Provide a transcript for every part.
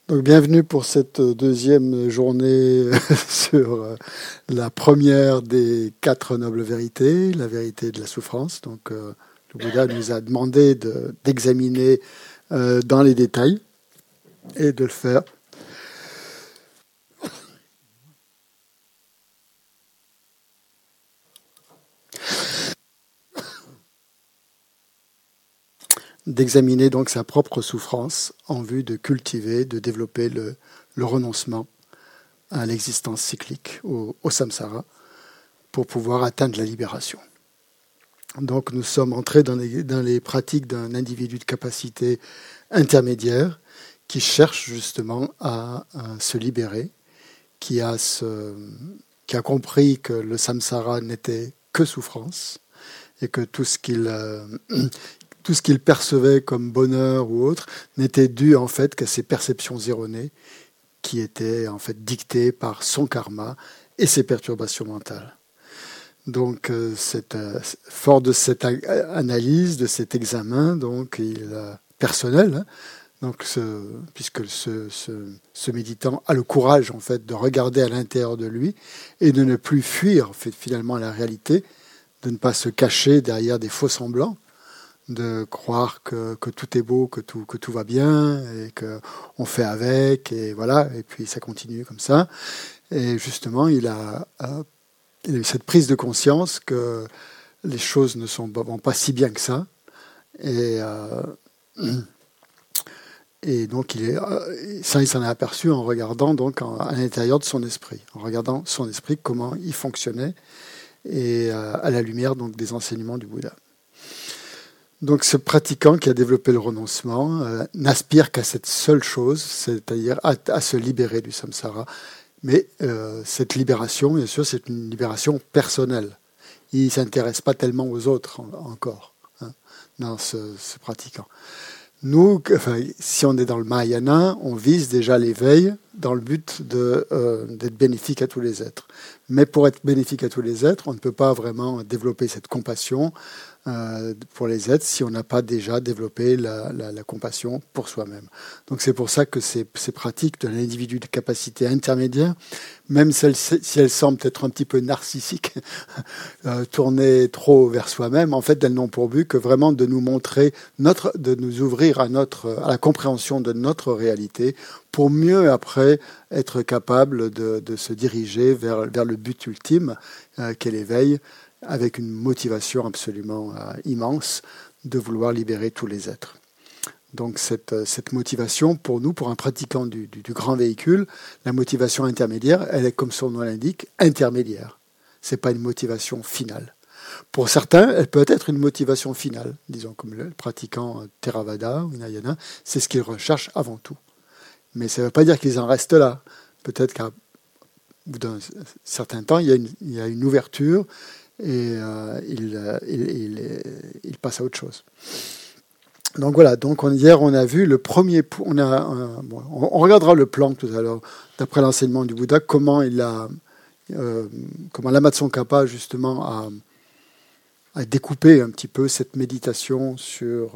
Donc, bienvenue pour cette deuxième journée sur la première des 4 nobles vérités, la vérité de la souffrance. Donc, le Bouddha nous a demandé d'examiner dans les détails et de le faire. D'examiner donc sa propre souffrance en vue de cultiver, de développer le renoncement à l'existence cyclique, au samsara, pour pouvoir atteindre la libération. Donc nous sommes entrés dans les pratiques d'un individu de capacité intermédiaire qui cherche justement à se libérer, qui a compris que le samsara n'était que souffrance et que tout ce qu'il percevait comme bonheur ou autre n'était dû en fait qu'à ses perceptions erronées qui étaient en fait dictées par son karma et ses perturbations mentales. Donc, fort de cette analyse, de cet examen, donc personnel, donc puisque ce méditant a le courage en fait de regarder à l'intérieur de lui et de ne plus fuir en fait, finalement la réalité, de ne pas se cacher derrière des faux semblants, de croire que tout est beau, que tout va bien et qu'on fait avec et voilà, et puis ça continue comme ça. Et justement, il a eu cette prise de conscience que les choses ne vont pas si bien que ça. Et donc, il s'en est aperçu en regardant donc à l'intérieur de son esprit, en regardant son esprit, comment il fonctionnait, et à la lumière donc des enseignements du Bouddha. Donc, ce pratiquant qui a développé le renoncement n'aspire qu'à cette seule chose, c'est-à-dire à se libérer du samsara. Mais cette libération, bien sûr, c'est une libération personnelle. Il ne s'intéresse pas tellement aux autres encore, dans ce pratiquant. Nous, si on est dans le Mahayana, on vise déjà l'éveil dans le but d'être bénéfique à tous les êtres. Mais pour être bénéfique à tous les êtres, on ne peut pas vraiment développer cette compassion pour les êtres si on n'a pas déjà développé la compassion pour soi-même. Donc c'est pour ça que ces pratiques de l'individu de capacité intermédiaire, même si elles semblent être un petit peu narcissiques, tourner trop vers soi-même, en fait elles n'ont pour but que vraiment de nous montrer, de nous ouvrir à la compréhension de notre réalité pour mieux après être capable de se diriger vers le but ultime qu'est l'éveil, avec une motivation absolument immense de vouloir libérer tous les êtres. Donc cette motivation, pour nous, pour un pratiquant du grand véhicule, la motivation intermédiaire, elle est, comme son nom l'indique, intermédiaire. Ce n'est pas une motivation finale. Pour certains, elle peut être une motivation finale, disons comme le pratiquant Theravada ou Hinayana, c'est ce qu'ils recherchent avant tout. Mais ça ne veut pas dire qu'ils en restent là. Peut-être qu'à bout d'un certain temps, il y a une ouverture et il passe à autre chose. Donc voilà, hier on a vu le premier... On regardera le plan tout à l'heure, d'après l'enseignement du Bouddha, comment Lama Tsongkhapa justement a découpé un petit peu cette méditation sur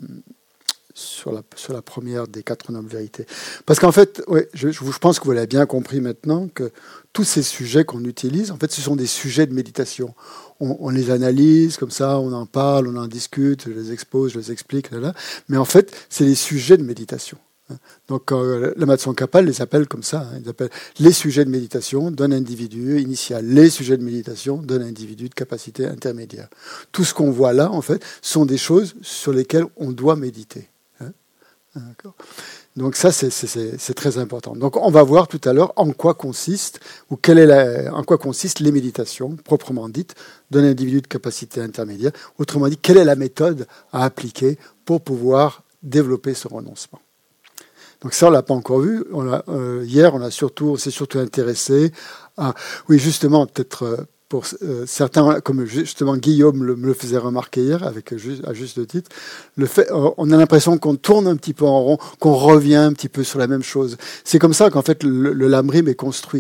la première des 4 nobles vérités. Parce qu'en fait, je pense que vous l'avez bien compris maintenant, que tous ces sujets qu'on utilise, en fait, ce sont des sujets de méditation. On les analyse comme ça, on en parle, on en discute, je les expose, je les explique, mais en fait, c'est des sujets de méditation. Donc, Lama Tsongkhapa les appelle comme ça. Ils appellent les sujets de méditation d'un individu initial, les sujets de méditation d'un individu de capacité intermédiaire. Tout ce qu'on voit là, en fait, sont des choses sur lesquelles on doit méditer. D'accord. Donc ça, c'est très important. Donc on va voir tout à l'heure en quoi consistent les méditations proprement dites d'un individu de capacité intermédiaire. Autrement dit, quelle est la méthode à appliquer pour pouvoir développer ce renoncement. Donc ça, on l'a pas encore vu. Hier, on s'est surtout intéressé à, oui, justement, peut-être pour certains, comme justement Guillaume me le faisait remarquer hier, à juste titre, on a l'impression qu'on tourne un petit peu en rond, qu'on revient un petit peu sur la même chose. C'est comme ça qu'en fait le lamrim est construit.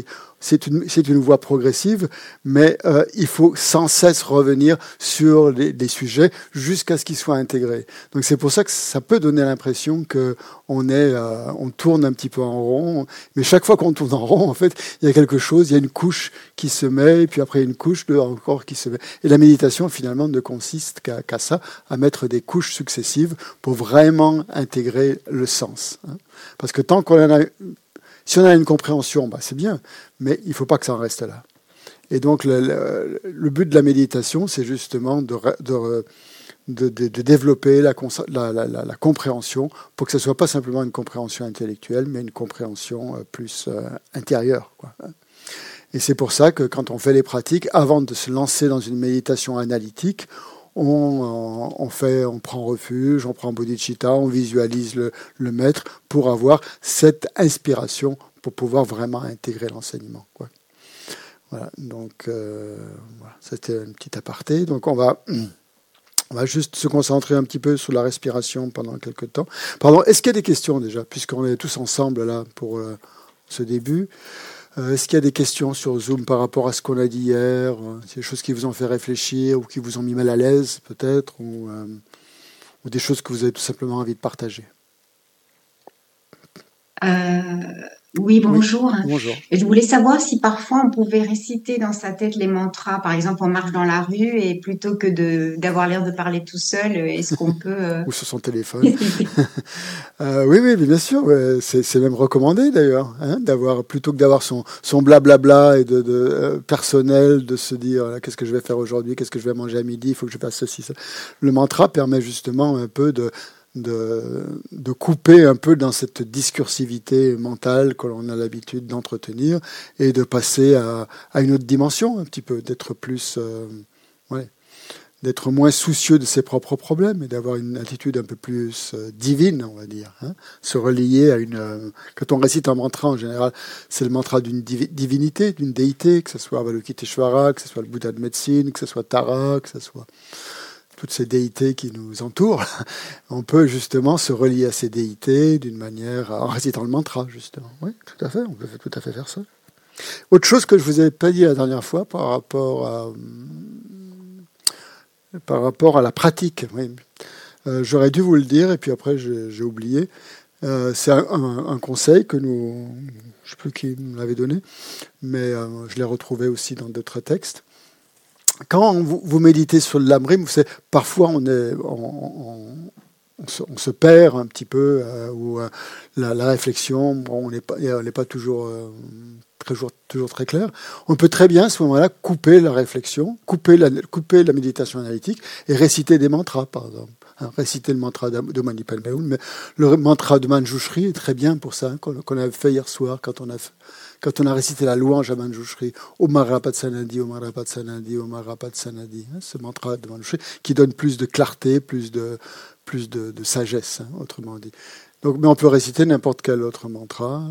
c'est une voie progressive, mais il faut sans cesse revenir sur les sujets jusqu'à ce qu'ils soient intégrés. Donc c'est pour ça que ça peut donner l'impression que on tourne un petit peu en rond, mais chaque fois qu'on tourne en rond, en fait, il y a quelque chose, il y a une couche qui se met, et puis après une couche encore qui se met. Et la méditation, finalement, ne consiste qu'à ça, à mettre des couches successives pour vraiment intégrer le sens. Parce que tant si on a une compréhension, c'est bien, mais il ne faut pas que ça en reste là. Et donc, le but de la méditation, c'est justement de développer la compréhension pour que ce ne soit pas simplement une compréhension intellectuelle, mais une compréhension plus intérieure, quoi. Et c'est pour ça que quand on fait les pratiques, avant de se lancer dans une méditation analytique, on prend refuge, on prend bodhicitta, on visualise le maître pour avoir cette inspiration pour pouvoir vraiment intégrer l'enseignement, quoi. Voilà, donc voilà, c'était un petit aparté. Donc on va juste se concentrer un petit peu sur la respiration pendant quelques temps. Pardon, est-ce qu'il y a des questions déjà, puisqu'on est tous ensemble là pour ce début? Est-ce qu'il y a des questions sur Zoom par rapport à ce qu'on a dit hier? Des choses qui vous ont fait réfléchir ou qui vous ont mis mal à l'aise peut-être, ou des choses que vous avez tout simplement envie de partager? Oui, bonjour. Oui, bonjour. Je voulais savoir si parfois on pouvait réciter dans sa tête les mantras. Par exemple, on marche dans la rue et plutôt que d'avoir l'air de parler tout seul, est-ce qu'on peut ou sur son téléphone. Oui, bien sûr. Ouais. C'est même recommandé d'ailleurs, plutôt que d'avoir son blablabla et de personnel, de se dire qu'est-ce que je vais faire aujourd'hui, qu'est-ce que je vais manger à midi, il faut que je fasse ceci, ça. Le mantra permet justement un peu de couper un peu dans cette discursivité mentale que l'on a l'habitude d'entretenir et de passer à une autre dimension un petit peu, d'être plus, d'être moins soucieux de ses propres problèmes et d'avoir une attitude un peu plus divine, on va dire. Se relier à quand on récite un mantra, en général, c'est le mantra d'une divinité, d'une déité, que ce soit Avalokiteshvara, que ce soit le Bouddha de médecine, que ce soit Tara, que ce soit toutes ces déités qui nous entourent. On peut justement se relier à ces déités d'une manière, en récitant le mantra, justement. Oui, tout à fait, on peut tout à fait faire ça. Autre chose que je vous avais pas dit la dernière fois par rapport à la pratique. Oui. J'aurais dû vous le dire et puis après j'ai oublié. C'est un conseil que je ne sais plus qui me l'avait donné, mais je l'ai retrouvé aussi dans d'autres textes. Quand vous méditez sur le lamrim, vous savez, parfois on se perd un petit peu, ou la réflexion, on n'est pas toujours très clair. On peut très bien à ce moment-là couper la réflexion, couper la méditation analytique et réciter des mantras, par exemple. Réciter le mantra de Mani Padme Hum, mais le mantra de Manjushri est très bien pour ça, qu'on a fait hier soir quand on a récité la louange à Manjushri, Om Mara Padsanadi, Om Mara Padsanadi, Om Mara Padsanadi, ce mantra de Manjushri qui donne plus de clarté, plus de sagesse, autrement dit. Donc, mais on peut réciter n'importe quel autre mantra.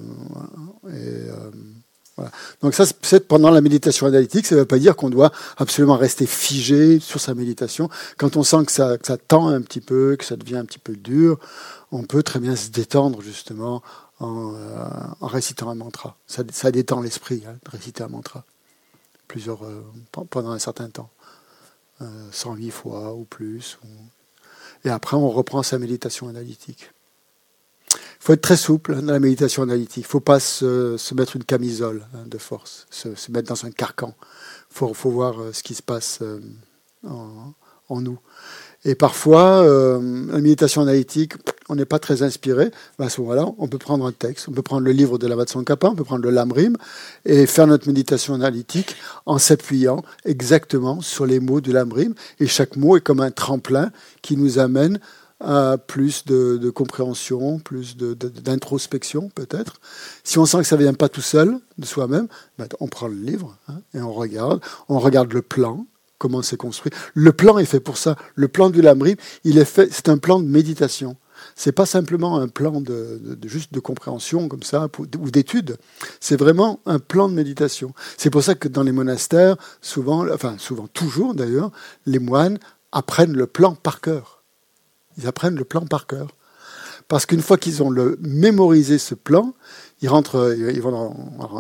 Voilà. Donc ça, c'est pendant la méditation analytique. Ça ne veut pas dire qu'on doit absolument rester figé sur sa méditation. Quand on sent que ça tend un petit peu, que ça devient un petit peu dur, on peut très bien se détendre justement en récitant un mantra. Ça détend l'esprit, de réciter un mantra pendant un certain temps, 108 fois ou plus. Et après, on reprend sa méditation analytique. Il faut être très souple dans la méditation analytique. Il ne faut pas se mettre une camisole de force, se mettre dans un carcan. Il faut voir ce qui se passe en nous. Et parfois, la méditation analytique, on n'est pas très inspiré. À ce moment-là, on peut prendre un texte, on peut prendre le livre de Lama Tsongkhapa, on peut prendre le Lamrim et faire notre méditation analytique en s'appuyant exactement sur les mots du Lamrim. Et chaque mot est comme un tremplin qui nous amène à plus de compréhension, plus d'introspection peut-être. Si on sent que ça ne vient pas tout seul de soi-même, on prend le livre et on regarde le plan, comment c'est construit. Le plan est fait pour ça. Le plan du Lamrim, c'est un plan de méditation. C'est pas simplement un plan juste de compréhension comme ça ou d'étude. C'est vraiment un plan de méditation. C'est pour ça que dans les monastères, souvent toujours d'ailleurs, les moines apprennent le plan par cœur. Ils apprennent le plan par cœur. Parce qu'une fois qu'ils ont mémorisé ce plan, ils rentrent, ils vont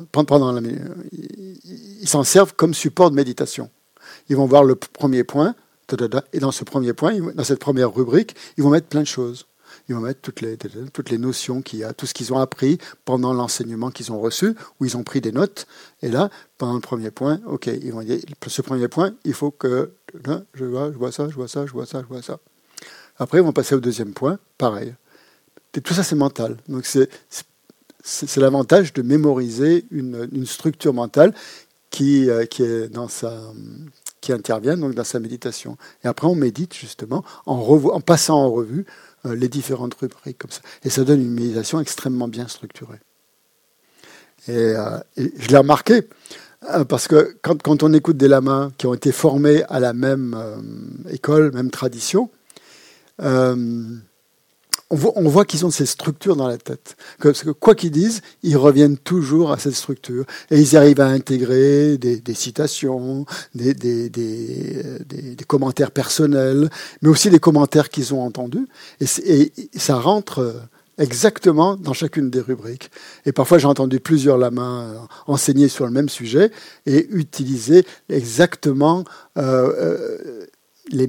ils s'en servent comme support de méditation. Ils vont voir le premier point, et dans ce premier point, dans cette première rubrique, ils vont mettre plein de choses. Ils vont mettre toutes les notions qu'il y a, tout ce qu'ils ont appris pendant l'enseignement qu'ils ont reçu, où ils ont pris des notes. Et là, pendant le premier point, ok, ils vont dire, ce premier point, il faut que là, je vois ça. Après, ils vont passer au deuxième point, pareil. Et tout ça, c'est mental. Donc, c'est l'avantage de mémoriser une structure mentale qui intervient donc dans sa méditation. Et après, on médite justement en passant en revue les différentes rubriques comme ça. Et ça donne une méditation extrêmement bien structurée. Et je l'ai remarqué, parce que quand on écoute des lamas qui ont été formés à la même école, même tradition, on voit qu'ils ont ces structures dans la tête. Parce que quoi qu'ils disent, ils reviennent toujours à cette structure. Et ils arrivent à intégrer des citations, des commentaires personnels, mais aussi des commentaires qu'ils ont entendus. Et ça rentre exactement dans chacune des rubriques. Et parfois, j'ai entendu plusieurs lamas enseigner sur le même sujet et utiliser exactement les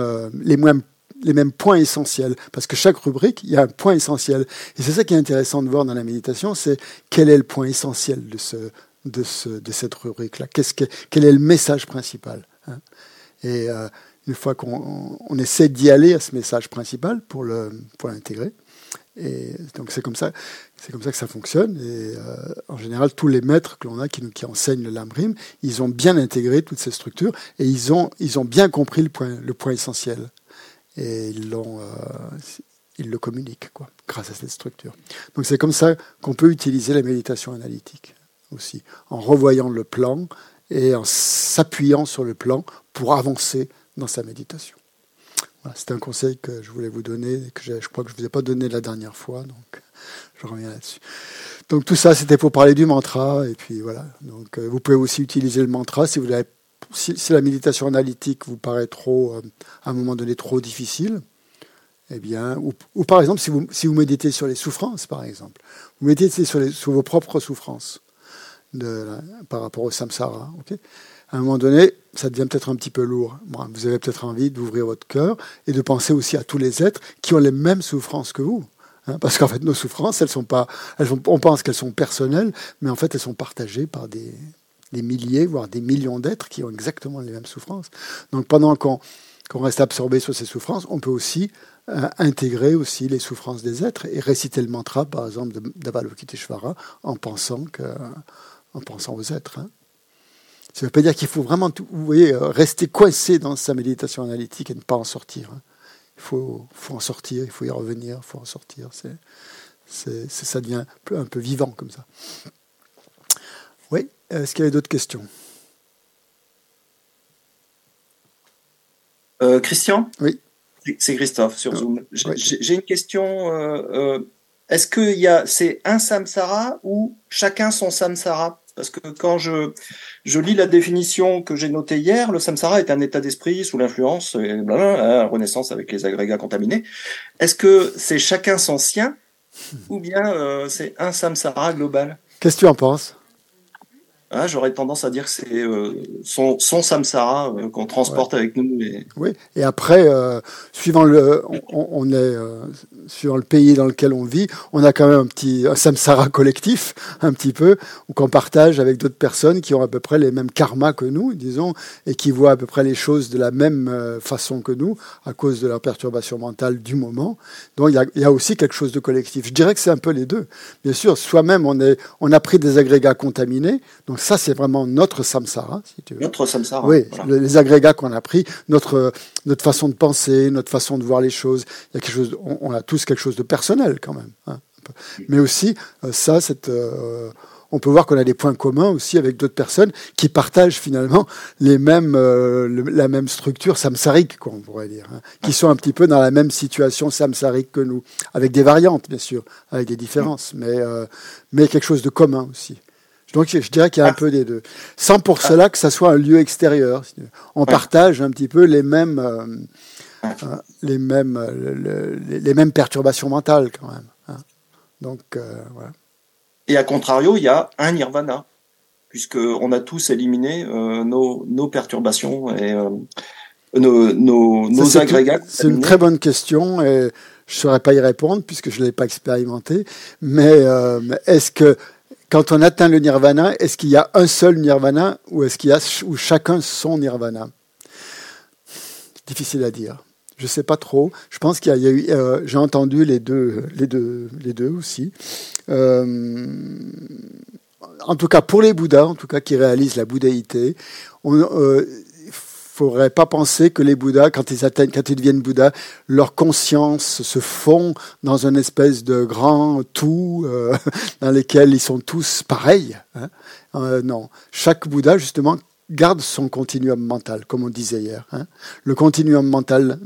mêmes points essentiels. Parce que chaque rubrique, il y a un point essentiel. Et c'est ça qui est intéressant de voir dans la méditation, c'est quel est le point essentiel de cette rubrique-là. Quel est le message principal, hein. Et une fois qu'on essaie d'y aller à ce message principal pour l'intégrer, et donc c'est comme ça que ça fonctionne. Et en général, tous les maîtres que l'on a qui enseignent le Lamrim, ils ont bien intégré toutes ces structures et ils ont bien compris le point essentiel. Et ils le communiquent, quoi, grâce à cette structure. Donc c'est comme ça qu'on peut utiliser la méditation analytique aussi, en revoyant le plan et en s'appuyant sur le plan pour avancer dans sa méditation. Voilà, c'était un conseil que je voulais vous donner, que je crois que je ne vous ai pas donné la dernière fois, donc je reviens là-dessus. Donc tout ça, c'était pour parler du mantra, et puis voilà. Donc vous pouvez aussi utiliser le mantra si la méditation analytique vous paraît à un moment donné trop difficile, eh bien, ou par exemple, si vous méditez sur les souffrances, par exemple, vous méditez sur vos propres souffrances par rapport au samsara, okay, à un moment donné, ça devient peut-être un petit peu lourd. Bon, vous avez peut-être envie d'ouvrir votre cœur et de penser aussi à tous les êtres qui ont les mêmes souffrances que vous. Hein, parce qu'en fait, nos souffrances, on pense qu'elles sont personnelles, mais en fait, elles sont partagées par des milliers, voire des millions d'êtres qui ont exactement les mêmes souffrances. Donc pendant qu'on reste absorbé sur ces souffrances, on peut aussi intégrer aussi les souffrances des êtres et réciter le mantra, par exemple, d'Avalokiteshvara en pensant aux êtres. Hein. Ça ne veut pas dire qu'il faut vraiment rester coincé dans sa méditation analytique et ne pas en sortir. Hein. Il faut en sortir, il faut y revenir, il faut en sortir. Ça devient un peu vivant comme ça. Oui, est-ce qu'il y avait d'autres questions ? Christian ? Oui. C'est Christophe sur Zoom. Oui. J'ai une question. Est-ce que c'est un samsara ou chacun son samsara ? Parce que quand je lis la définition que j'ai notée hier, le samsara est un état d'esprit sous l'influence, renaissance avec les agrégats contaminés. Est-ce que c'est chacun son sien ou bien c'est un samsara global ? Qu'est-ce que tu en penses ? J'aurais tendance à dire que c'est son samsara qu'on transporte avec nous. Oui, et après, suivant le pays dans lequel on vit, on a quand même un samsara collectif, un petit peu, qu'on partage avec d'autres personnes qui ont à peu près les mêmes karmas que nous, disons, et qui voient à peu près les choses de la même façon que nous, à cause de leur perturbation mentale du moment. Donc il y a aussi quelque chose de collectif. Je dirais que c'est un peu les deux. Bien sûr, soi-même, on a pris des agrégats contaminés, donc ça, c'est vraiment notre samsara, si tu veux. Notre samsara. Oui, voilà. Les agrégats qu'on a pris, notre façon de penser, notre façon de voir les choses. Il y a quelque chose, on a tous quelque chose de personnel quand même. Hein, mais aussi, on peut voir qu'on a des points communs aussi avec d'autres personnes qui partagent finalement la même structure samsarique, quoi, on pourrait dire, hein, qui sont un petit peu dans la même situation samsarique que nous, avec des variantes, bien sûr, avec des différences, mais quelque chose de commun aussi. Donc je dirais qu'il y a un peu des deux. Sans pour cela que ça soit un lieu extérieur. On partage un petit peu les mêmes perturbations mentales quand même. Hein. Donc voilà. Et à contrario, il y a un nirvana, puisqu'on a tous éliminé nos perturbations et nos agrégats. C'est une très bonne question et je ne saurais pas y répondre puisque je ne l'ai pas expérimenté. Mais est-ce que quand on atteint le nirvana, est-ce qu'il y a un seul nirvana ou est-ce qu'il y a ou chacun son nirvana? Difficile à dire. Je ne sais pas trop. Je pense qu'il y a eu. J'ai entendu les deux aussi. En tout cas, pour les Bouddhas, en tout cas qui réalisent la bouddhaïté, faudrait pas penser que les Bouddhas, quand ils deviennent Bouddhas, leur conscience se fond dans une espèce de grand tout dans lequel ils sont tous pareils. Hein. Non, chaque Bouddha justement garde son continuum mental, comme on disait hier. Hein. Le continuum mental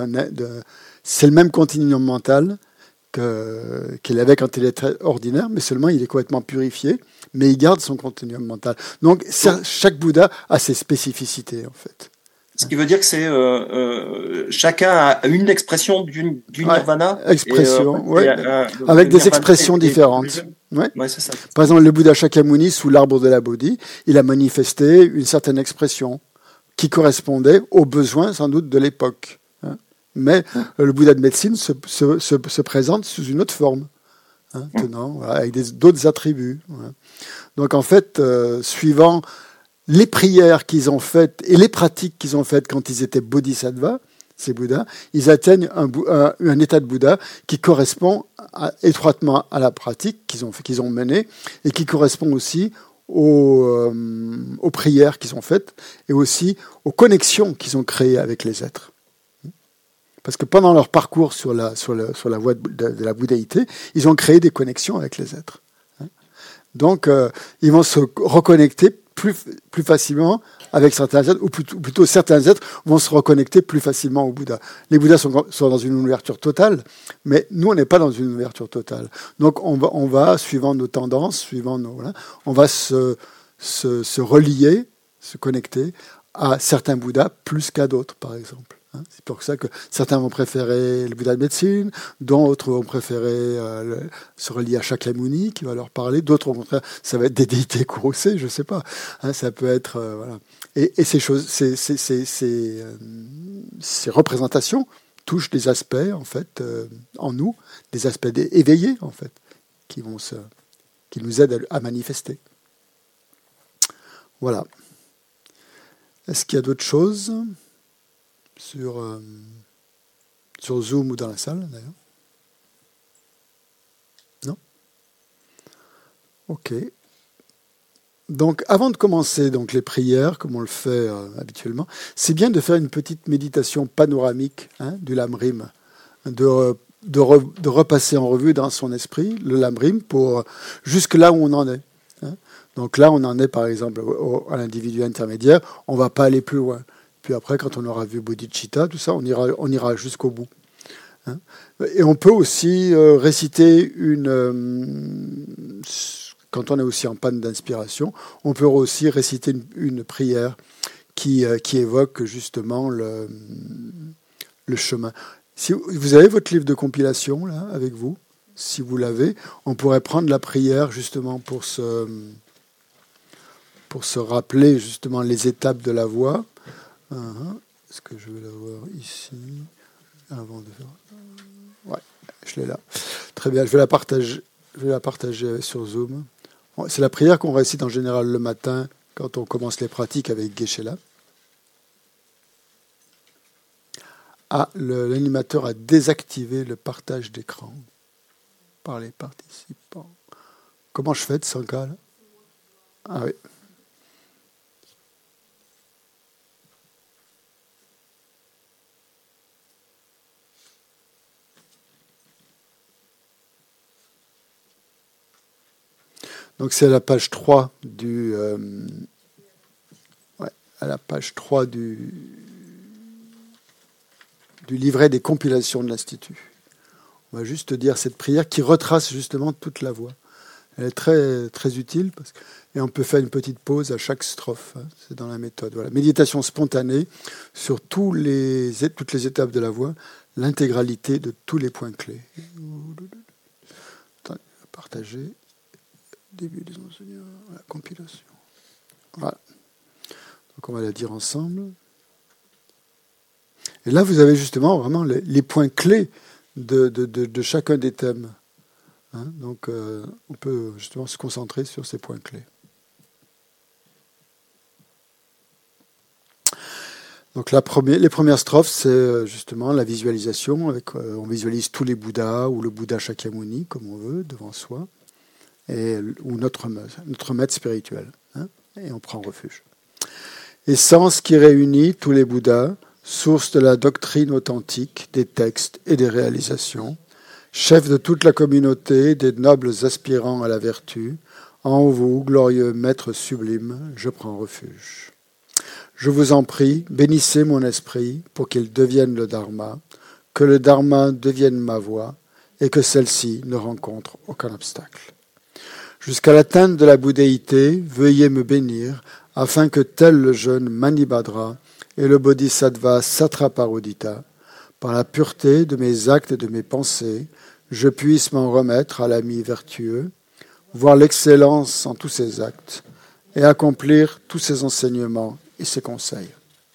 c'est le même continuum mental qu'il avait quand il était ordinaire, mais seulement il est complètement purifié, mais il garde son continuum mental. Donc chaque Bouddha a ses spécificités en fait. Ce qui veut dire que c'est chacun a une expression du nirvana. Expression, avec des expressions différentes. Ouais, c'est ça. Par exemple, le Bouddha Shakyamuni, sous l'arbre de la Bodhi, il a manifesté une certaine expression qui correspondait aux besoins sans doute de l'époque. Hein. Mais le Bouddha de médecine se présente sous une autre forme, hein, tenant, avec d'autres attributs. Voilà. Donc en fait, suivant les prières qu'ils ont faites et les pratiques qu'ils ont faites quand ils étaient bodhisattvas, ces Bouddhas, ils atteignent un état de Bouddha qui correspond étroitement à la pratique qu'ils ont menée et qui correspond aussi aux prières qu'ils ont faites et aussi aux connexions qu'ils ont créées avec les êtres. Parce que pendant leur parcours sur la voie de la bouddhaïté, ils ont créé des connexions avec les êtres. Donc, ils vont se reconnecter plus facilement avec certains êtres, ou plutôt certains êtres vont se reconnecter plus facilement au Bouddha. Les Bouddhas sont dans une ouverture totale, mais nous, on n'est pas dans une ouverture totale. Donc, on va suivant nos tendances, on va se relier, se connecter à certains Bouddhas plus qu'à d'autres, par exemple. C'est pour ça que certains vont préférer le Bouddha de médecine, d'autres vont préférer se relier à Shakyamuni qui va leur parler, d'autres au contraire, ça va être des déités courroucées, je ne sais pas. Hein, ça peut être voilà. Et ces choses, ces représentations touchent des aspects en fait en nous, des aspects éveillés en fait, qui nous aident à manifester. Voilà. Est-ce qu'il y a d'autres choses? Sur Zoom ou dans la salle, d'ailleurs? Non? Ok. Donc, avant de commencer les prières, comme on le fait habituellement, c'est bien de faire une petite méditation panoramique du Lamrim, de repasser en revue dans son esprit le Lamrim pour jusque là où on en est. Hein. Donc là, on en est, par exemple, à l'individu intermédiaire, on ne va pas aller plus loin. Puis après, quand on aura vu Bodhicitta, tout ça, on ira jusqu'au bout. Hein. Et on peut aussi réciter quand on est aussi en panne d'inspiration, on peut aussi réciter une prière qui évoque justement le chemin. Si vous avez votre livre de compilation là avec vous, si vous l'avez, on pourrait prendre la prière justement pour se rappeler justement les étapes de la voie. Est-ce que je vais la voir ici avant de faire... Ouais, je l'ai là. Très bien, je vais la partager sur Zoom. C'est la prière qu'on récite en général le matin quand on commence les pratiques avec Geshe-la. L'animateur a désactivé le partage d'écran par les participants. Comment je fais de ce cas là? Ah oui. Donc c'est à la page 3 du livret des compilations de l'Institut. On va juste dire cette prière qui retrace justement toute la voie. Elle est très, très utile et on peut faire une petite pause à chaque strophe. C'est dans la méthode. Voilà. Méditation spontanée sur toutes les étapes de la voie, l'intégralité de tous les points clés. Partager. Début des enseignants, la compilation. Voilà. Donc on va la dire ensemble. Et là, vous avez justement vraiment les points clés de chacun des thèmes. Hein, donc on peut justement se concentrer sur ces points clés. Donc les premières strophes, c'est justement la visualisation. On visualise tous les Bouddhas ou le Bouddha Shakyamuni, comme on veut, devant soi, ou notre maître spirituel. Hein, et on prend refuge. Essence qui réunit tous les Bouddhas, source de la doctrine authentique, des textes et des réalisations, chef de toute la communauté, des nobles aspirants à la vertu, en vous, glorieux maître sublime, je prends refuge. Je vous en prie, bénissez mon esprit pour qu'il devienne le Dharma, que le Dharma devienne ma voie et que celle-ci ne rencontre aucun obstacle. Jusqu'à l'atteinte de la bouddhéité, veuillez me bénir afin que tel le jeune Manibhadra et le Bodhisattva Satraparudita, par la pureté de mes actes et de mes pensées, je puisse m'en remettre à l'ami vertueux, voir l'excellence en tous ses actes et accomplir tous ses enseignements et ses conseils.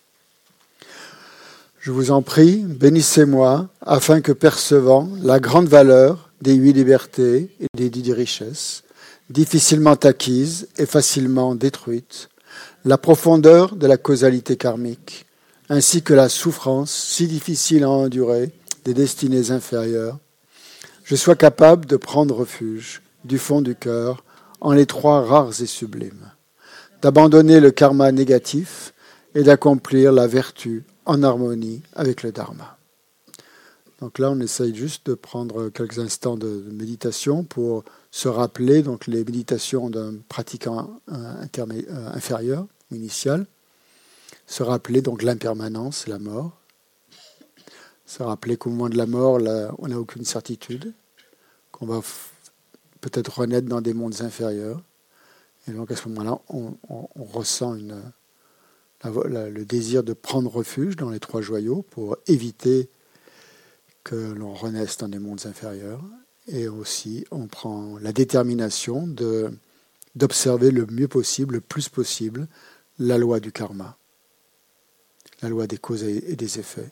Je vous en prie, bénissez-moi, afin que percevant la grande valeur des 8 libertés et des 10 richesses, difficilement acquises et facilement détruites, la profondeur de la causalité karmique, ainsi que la souffrance si difficile à endurer des destinées inférieures, je sois capable de prendre refuge du fond du cœur en les 3 rares et sublimes, d'abandonner le karma négatif et d'accomplir la vertu en harmonie avec le dharma. Donc là, on essaye juste de prendre quelques instants de méditation pour se rappeler donc les méditations d'un pratiquant inférieur, initial, se rappeler donc l'impermanence, la mort, se rappeler qu'au moment de la mort, là, on n'a aucune certitude, qu'on va peut-être renaître dans des mondes inférieurs. Et donc à ce moment-là, on ressent le désir de prendre refuge dans les 3 joyaux pour éviter que l'on renaisse dans des mondes inférieurs. Et aussi, on prend la détermination d'observer le mieux possible, le plus possible, la loi du karma, la loi des causes et des effets,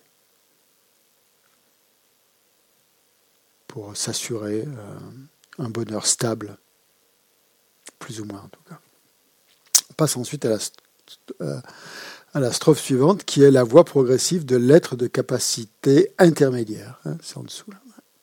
pour s'assurer un bonheur stable, plus ou moins en tout cas. On passe ensuite à la strophe suivante, qui est la voie progressive de l'être de capacité intermédiaire. Hein, c'est en dessous là.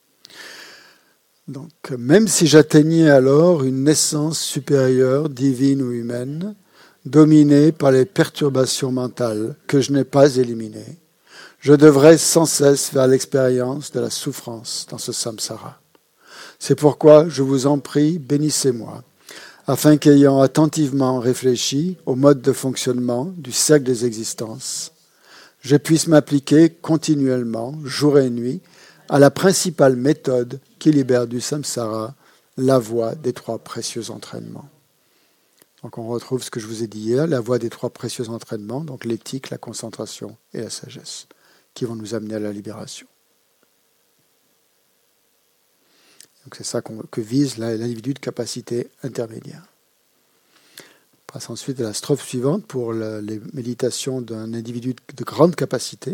Donc, même si j'atteignais alors une naissance supérieure, divine ou humaine, dominée par les perturbations mentales que je n'ai pas éliminées, je devrais sans cesse faire l'expérience de la souffrance dans ce samsara. C'est pourquoi je vous en prie, bénissez-moi, afin qu'ayant attentivement réfléchi au mode de fonctionnement du cercle des existences, je puisse m'appliquer continuellement, jour et nuit, à la principale méthode qui libère du samsara, la voie des 3 précieux entraînements. Donc on retrouve ce que je vous ai dit hier, la voie des 3 précieux entraînements, donc l'éthique, la concentration et la sagesse, qui vont nous amener à la libération. Donc c'est ça que vise l'individu de capacité intermédiaire. On passe ensuite à la strophe suivante pour les méditations d'un individu de grande capacité.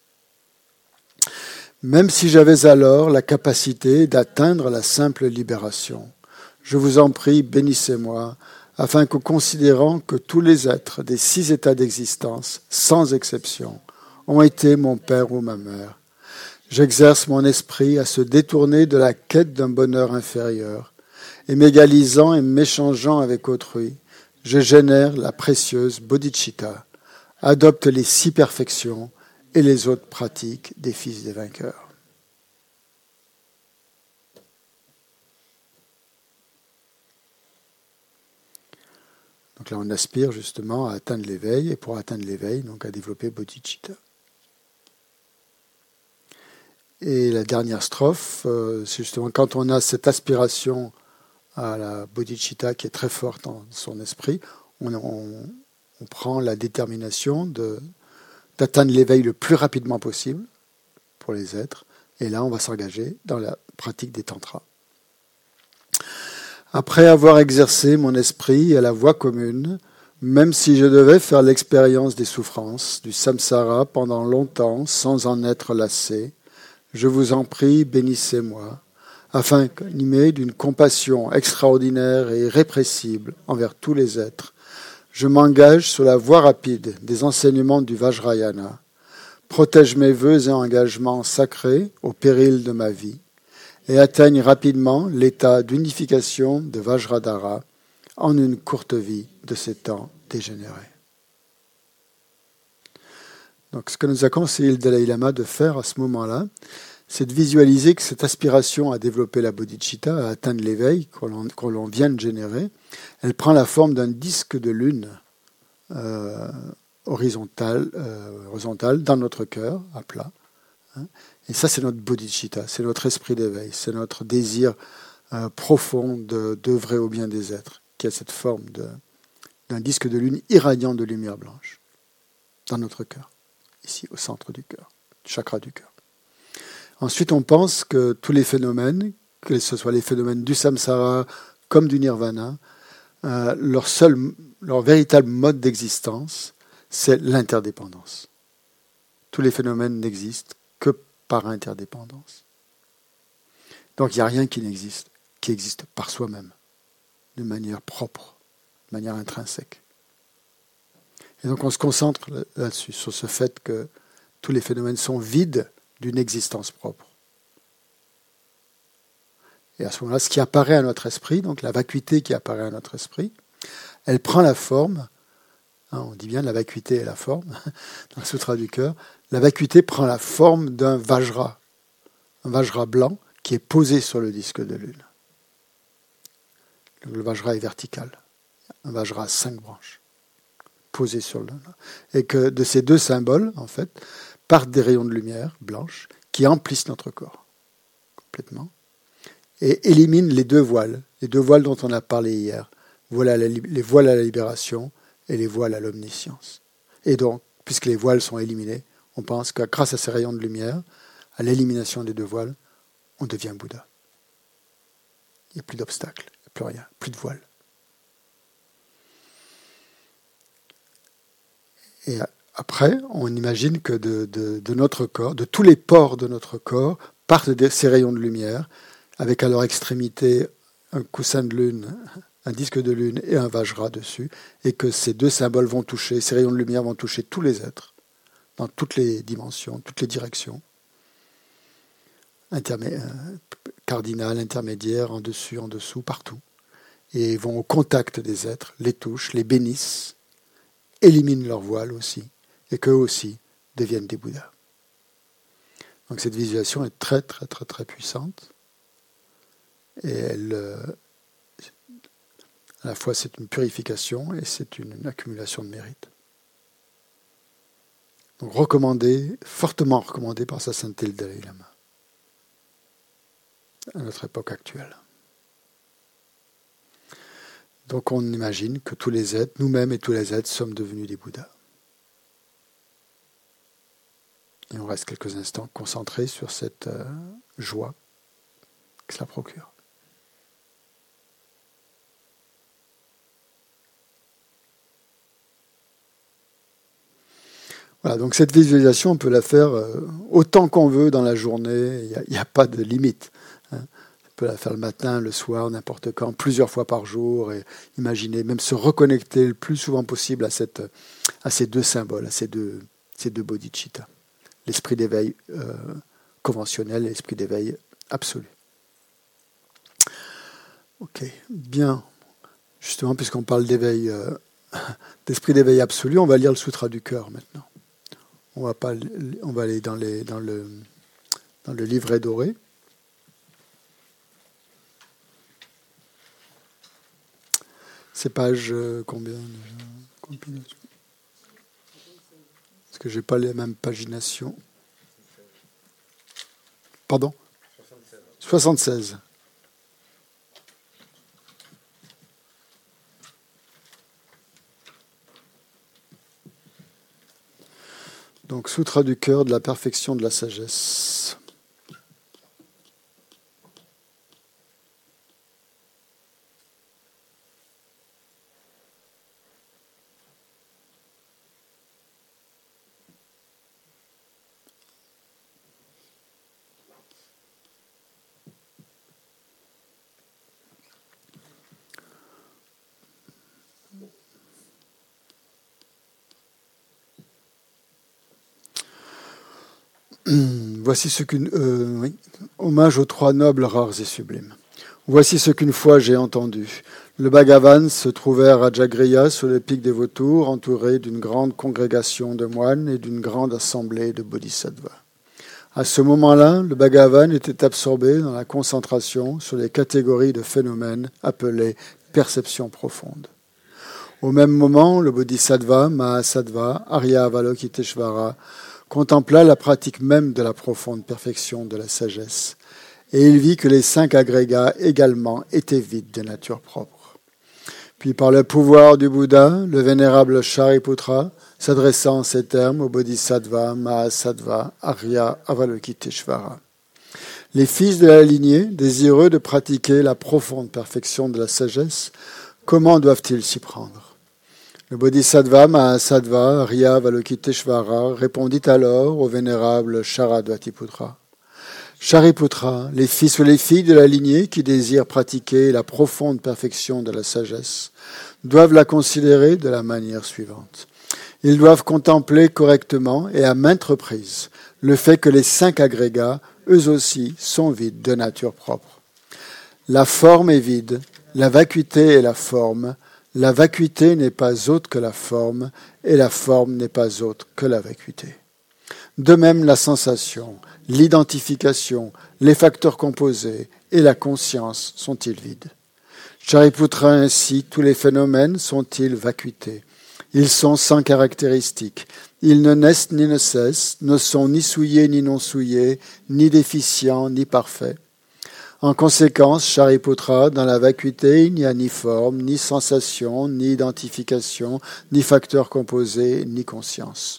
Même si j'avais alors la capacité d'atteindre la simple libération, je vous en prie, bénissez-moi, afin que, considérant que tous les êtres des 6 états d'existence, sans exception, ont été mon père ou ma mère, j'exerce mon esprit à se détourner de la quête d'un bonheur inférieur, et m'égalisant et m'échangeant avec autrui, je génère la précieuse bodhicitta, adopte les 6 perfections et les autres pratiques des fils des vainqueurs. Donc là, on aspire justement à atteindre l'éveil, et pour atteindre l'éveil, donc à développer bodhicitta. Et la dernière strophe, c'est justement quand on a cette aspiration à la bodhicitta qui est très forte dans son esprit, on prend la détermination d'atteindre l'éveil le plus rapidement possible pour les êtres. Et là, on va s'engager dans la pratique des tantras. Après avoir exercé mon esprit à la voie commune, même si je devais faire l'expérience des souffrances, du samsara pendant longtemps sans en être lassé, je vous en prie, bénissez-moi, afin qu'animé d'une compassion extraordinaire et irrépressible envers tous les êtres, je m'engage sur la voie rapide des enseignements du Vajrayana, protège mes vœux et engagements sacrés au péril de ma vie, et atteigne rapidement l'état d'unification de Vajradhara en une courte vie de ces temps dégénérés. Donc, ce que nous a conseillé le Dalai Lama de faire à ce moment-là, c'est de visualiser que cette aspiration à développer la bodhicitta, à atteindre l'éveil qu'on l'on vient de générer, elle prend la forme d'un disque de lune horizontal dans notre cœur, à plat. Et ça, c'est notre bodhicitta, c'est notre esprit d'éveil, c'est notre désir profond d'œuvrer au bien des êtres, qui a cette forme d'un disque de lune irradiant de lumière blanche dans notre cœur, ici au centre du cœur, du chakra du cœur. Ensuite, on pense que tous les phénomènes, que ce soit les phénomènes du samsara comme du nirvana, leur véritable mode d'existence, c'est l'interdépendance. Tous les phénomènes n'existent que par interdépendance. Donc il n'y a rien qui existe par soi-même, de manière propre, de manière intrinsèque. Et donc on se concentre là-dessus, sur ce fait que tous les phénomènes sont vides d'une existence propre. Et à ce moment-là, ce qui apparaît à notre esprit, donc la vacuité qui apparaît à notre esprit, elle prend la forme, on dit bien la vacuité et la forme, dans le Sutra du cœur, la vacuité prend la forme d'un vajra, un vajra blanc qui est posé sur le disque de lune. Le vajra est vertical, un vajra à 5 branches, posé sur le lune. Et que de ces deux symboles, en fait, partent des rayons de lumière blanches qui emplissent notre corps complètement et éliminent les deux voiles dont on a parlé hier, les voiles à la libération et les voiles à l'omniscience. Et donc, puisque les voiles sont éliminés, on pense que grâce à ces rayons de lumière, à l'élimination des deux voiles, on devient Bouddha. Il n'y a plus d'obstacles, il n'y a plus rien, plus de voiles. Et après, on imagine que de notre corps, de tous les pores de notre corps, partent ces rayons de lumière, avec à leur extrémité un coussin de lune, un disque de lune et un vajra dessus, et que ces deux symboles vont toucher, ces rayons de lumière vont toucher tous les êtres, dans toutes les dimensions, toutes les directions, cardinales, intermédiaires, en dessus, en dessous, partout, et vont au contact des êtres, les touchent, les bénissent, éliminent leur voile aussi, et qu'eux aussi deviennent des Bouddhas. Donc cette visualisation est très, très, très, très puissante, et elle... à la fois, c'est une purification et c'est une accumulation de mérite. Donc fortement recommandé par sa sainteté le Dalai Lama à notre époque actuelle. Donc on imagine que tous les êtres, nous-mêmes et tous les êtres, sommes devenus des Bouddhas. Et on reste quelques instants concentrés sur cette joie que cela procure. Voilà, donc cette visualisation, on peut la faire autant qu'on veut dans la journée, il n'y a pas de limite. On peut la faire le matin, le soir, n'importe quand, plusieurs fois par jour, et imaginer, même se reconnecter le plus souvent possible à ces deux symboles, à ces deux bodhicitta. L'esprit d'éveil conventionnel et l'esprit d'éveil absolu. Ok, bien. Justement, puisqu'on parle d'esprit d'éveil absolu, on va lire le Sutra du cœur maintenant. On va aller dans le livret doré. C'est page combien déjà ? Parce que je n'ai pas les mêmes paginations. Pardon ? 76. Donc, Sutra du cœur de la perfection de la sagesse. Voici ce qu'une hommage aux trois nobles rares et sublimes. Voici ce qu'une fois j'ai entendu. Le Bhagavan se trouvait à Rajagriha sur le pic des vautours, entouré d'une grande congrégation de moines et d'une grande assemblée de bodhisattvas. À ce moment-là, le Bhagavan était absorbé dans la concentration sur les catégories de phénomènes appelées perception profonde. Au même moment, le bodhisattva, Mahasattva, Arya Avalokiteshvara, contempla la pratique même de la profonde perfection de la sagesse, et il vit que les 5 agrégats également étaient vides de nature propre. Puis par le pouvoir du Bouddha, le vénérable Shariputra, s'adressant en ces termes au bodhisattva, Mahasattva, Arya Avalokiteshvara. Les fils de la lignée, désireux de pratiquer la profonde perfection de la sagesse, comment doivent-ils s'y prendre? Le bodhisattva Mahasattva Arya Avalokiteshvara répondit alors au vénérable Sharadvatiputra. Shariputra, les fils ou les filles de la lignée qui désirent pratiquer la profonde perfection de la sagesse doivent la considérer de la manière suivante. Ils doivent contempler correctement et à maintes reprises le fait que les 5 agrégats, eux aussi, sont vides de nature propre. La forme est vide, la vacuité est la forme, la vacuité n'est pas autre que la forme, et la forme n'est pas autre que la vacuité. De même, la sensation, l'identification, les facteurs composés et la conscience sont-ils vides. Shariputra, ainsi, tous les phénomènes sont-ils vacuités. Ils sont sans caractéristiques. Ils ne naissent ni ne cessent, ne sont ni souillés ni non souillés, ni déficients ni parfaits. En conséquence, Shariputra, dans la vacuité, il n'y a ni forme, ni sensation, ni identification, ni facteurs composés, ni conscience.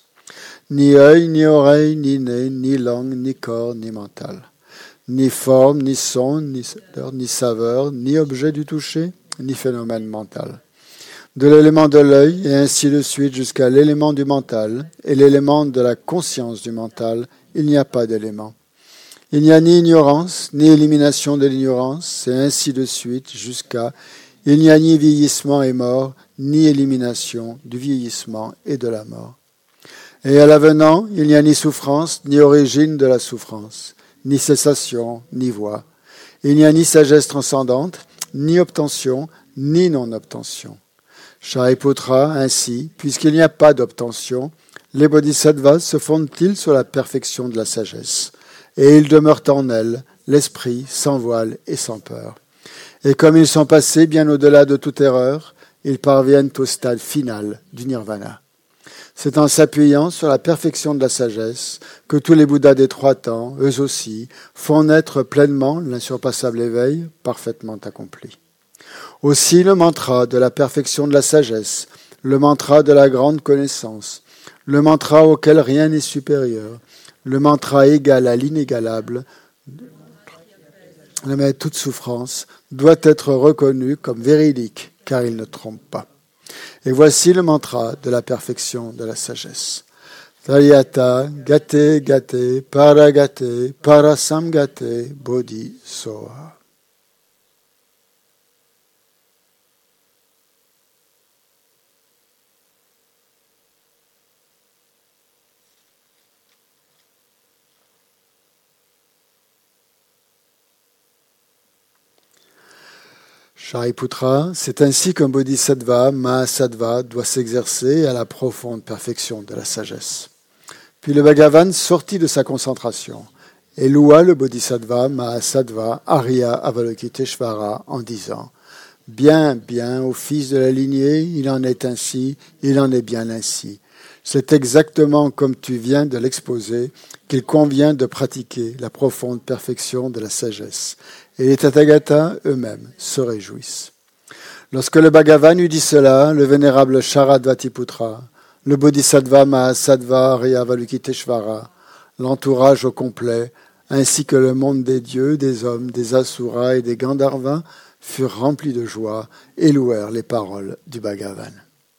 Ni œil, ni oreille, ni nez, ni langue, ni corps, ni mental. Ni forme, ni son, ni saveur, ni objet du toucher, ni phénomène mental. De l'élément de l'œil, et ainsi de suite jusqu'à l'élément du mental, et l'élément de la conscience du mental, il n'y a pas d'élément. Il n'y a ni ignorance, ni élimination de l'ignorance, et ainsi de suite jusqu'à il n'y a ni vieillissement et mort, ni élimination du vieillissement et de la mort. Et à l'avenant, il n'y a ni souffrance, ni origine de la souffrance, ni cessation, ni voie. Il n'y a ni sagesse transcendante, ni obtention, ni non-obtention. Shariputra, ainsi, puisqu'il n'y a pas d'obtention, les bodhisattvas se fondent-ils sur la perfection de la sagesse, et ils demeurent en elle, l'esprit sans voile et sans peur. Et comme ils sont passés bien au-delà de toute erreur, ils parviennent au stade final du nirvana. C'est en s'appuyant sur la perfection de la sagesse que tous les Bouddhas des 3 temps, eux aussi, font naître pleinement l'insurpassable éveil parfaitement accompli. Aussi le mantra de la perfection de la sagesse, le mantra de la grande connaissance, le mantra auquel rien n'est supérieur, le mantra égal à l'inégalable, mais toute souffrance, doit être reconnu comme véridique, car il ne trompe pas. Et voici le mantra de la perfection de la sagesse. Taryata gate gate paragate parasamgate bodhi soha. Shariputra, c'est ainsi qu'un bodhisattva, Mahasattva, doit s'exercer à la profonde perfection de la sagesse. Puis le Bhagavan sortit de sa concentration et loua le bodhisattva, Mahasattva, Arya Avalokiteshvara en disant « Bien, bien, ô fils de la lignée, il en est ainsi, il en est bien ainsi. C'est exactement comme tu viens de l'exposer qu'il convient de pratiquer la profonde perfection de la sagesse. » Et les Tathagatas eux-mêmes se réjouissent. Lorsque le Bhagavan eut dit cela, le vénérable Sharadvatiputra, le bodhisattva Mahasattva Arya Avalokiteshvara, l'entourage au complet, ainsi que le monde des dieux, des hommes, des asuras et des gandharvas furent remplis de joie et louèrent les paroles du Bhagavan.